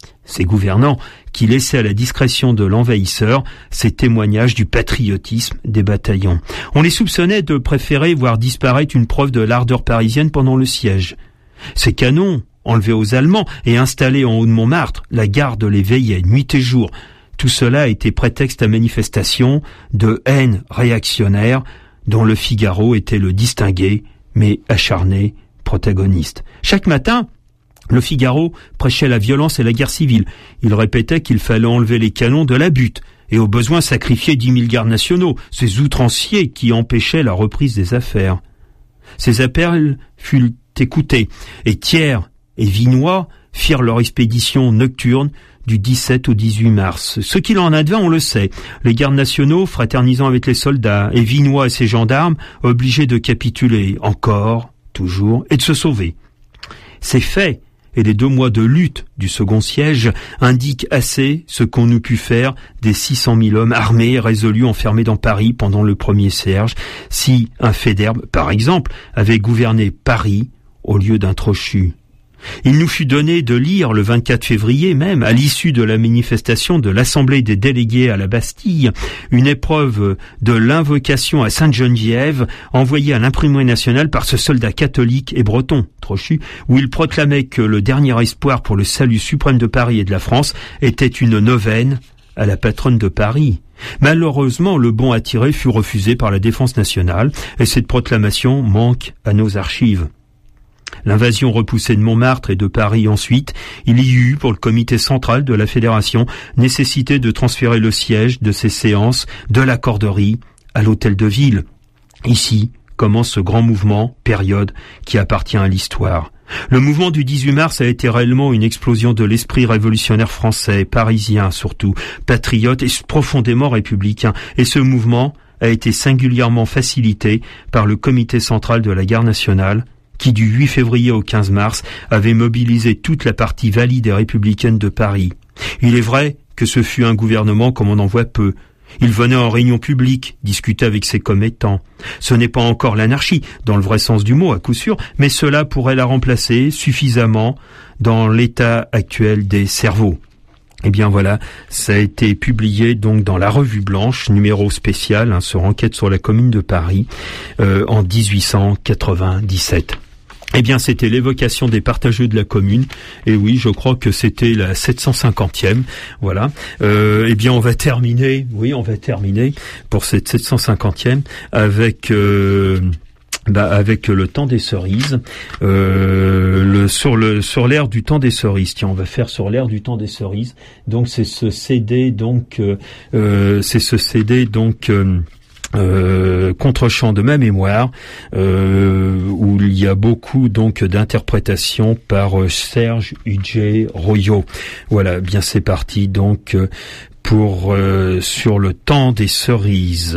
Ces gouvernants, qui laissaient à la discrétion de l'envahisseur ces témoignages du patriotisme des bataillons. On les soupçonnait de préférer voir disparaître une preuve de l'ardeur parisienne pendant le siège. Ces canons, enlevés aux Allemands et installés en haut de Montmartre, la garde les veillait nuit et jour. Tout cela a été prétexte à manifestation de haine réactionnaire dont le Figaro était le distingué, mais acharné protagoniste. Chaque matin, le Figaro prêchait la violence et la guerre civile. Il répétait qu'il fallait enlever les canons de la butte et au besoin sacrifier 10 000 gardes nationaux, ces outranciers qui empêchaient la reprise des affaires. Ces appels furent écoutés et Thiers et Vinoy firent leur expédition nocturne du 17 au 18 mars. Ce qu'il en advint, on le sait. Les gardes nationaux fraternisant avec les soldats et Vinoy et ses gendarmes obligés de capituler encore, toujours, et de se sauver. Ces faits et les 2 mois de lutte du second siège indiquent assez ce qu'on eût pu faire des 600 000 hommes armés et résolus enfermés dans Paris pendant le premier siège, si un Faidherbe, par exemple, avait gouverné Paris au lieu d'un Trochu. Il nous fut donné de lire le 24 février même, à l'issue de la manifestation de l'Assemblée des délégués à la Bastille, une épreuve de l'invocation à Sainte-Geneviève envoyée à l'imprimerie nationale par ce soldat catholique et breton, Trochu, où il proclamait que le dernier espoir pour le salut suprême de Paris et de la France était une neuvaine à la patronne de Paris. Malheureusement, le bon à tirer fut refusé par la Défense nationale et cette proclamation manque à nos archives. L'invasion repoussée de Montmartre et de Paris ensuite, il y eut, pour le comité central de la Fédération, nécessité de transférer le siège de ces séances de la Corderie à l'hôtel de ville. Ici commence ce grand mouvement, période, qui appartient à l'histoire. Le mouvement du 18 mars a été réellement une explosion de l'esprit révolutionnaire français, parisien surtout, patriote et profondément républicain. Et ce mouvement a été singulièrement facilité par le comité central de la Garde nationale, qui du 8 février au 15 mars avait mobilisé toute la partie valide et républicaine de Paris. Il est vrai que ce fut un gouvernement comme on en voit peu. Il venait en réunion publique, discuter avec ses commettants. Ce n'est pas encore l'anarchie, dans le vrai sens du mot à coup sûr, mais cela pourrait la remplacer suffisamment dans l'état actuel des cerveaux. Eh bien voilà, ça a été publié donc dans la Revue Blanche, numéro spécial, sur enquête sur la Commune de Paris, en 1897. Eh bien, c'était l'évocation des partageux de la Commune. Et oui, je crois que c'était la 750e. Voilà. Eh bien, on va terminer pour cette 750e avec le temps des cerises, sur l'ère du temps des cerises. Tiens, on va faire sur l'ère du temps des cerises. Donc c'est ce CD contre-champ de ma mémoire, où il y a beaucoup donc d'interprétations par Serge Udjé Royo. Voilà, bien c'est parti donc pour sur le temps des cerises.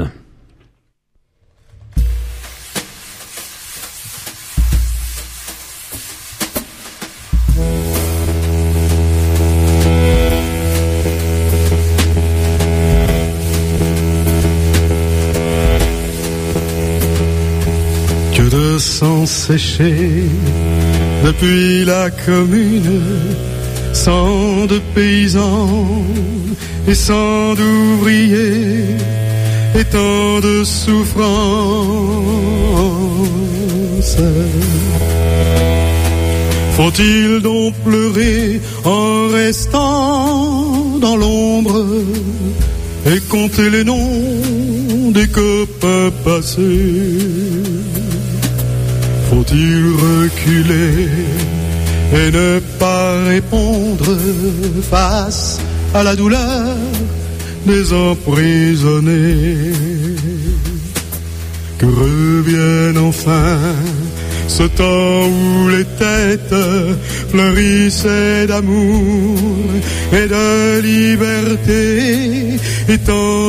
De sang séché depuis la Commune, sang de paysans et sang d'ouvriers et tant de souffrance. Faut-il donc pleurer en restant dans l'ombre et compter les noms des copains passés? Faut-il reculer et ne pas répondre face à la douleur des emprisonnés? Que revienne enfin ce temps où les têtes fleurissaient d'amour et de liberté et tant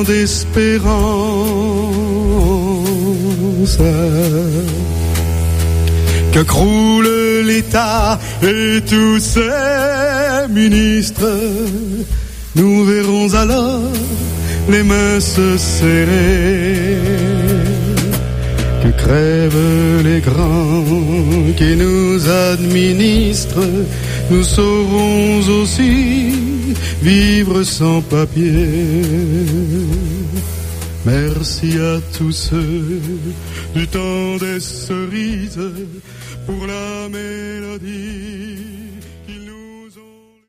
d'espérance. Que croule l'État et tous ses ministres, nous verrons alors les mains se serrer. Que crèvent les grands qui nous administrent, nous saurons aussi vivre sans papier. Merci à tous ceux du temps des cerises pour la mélodie.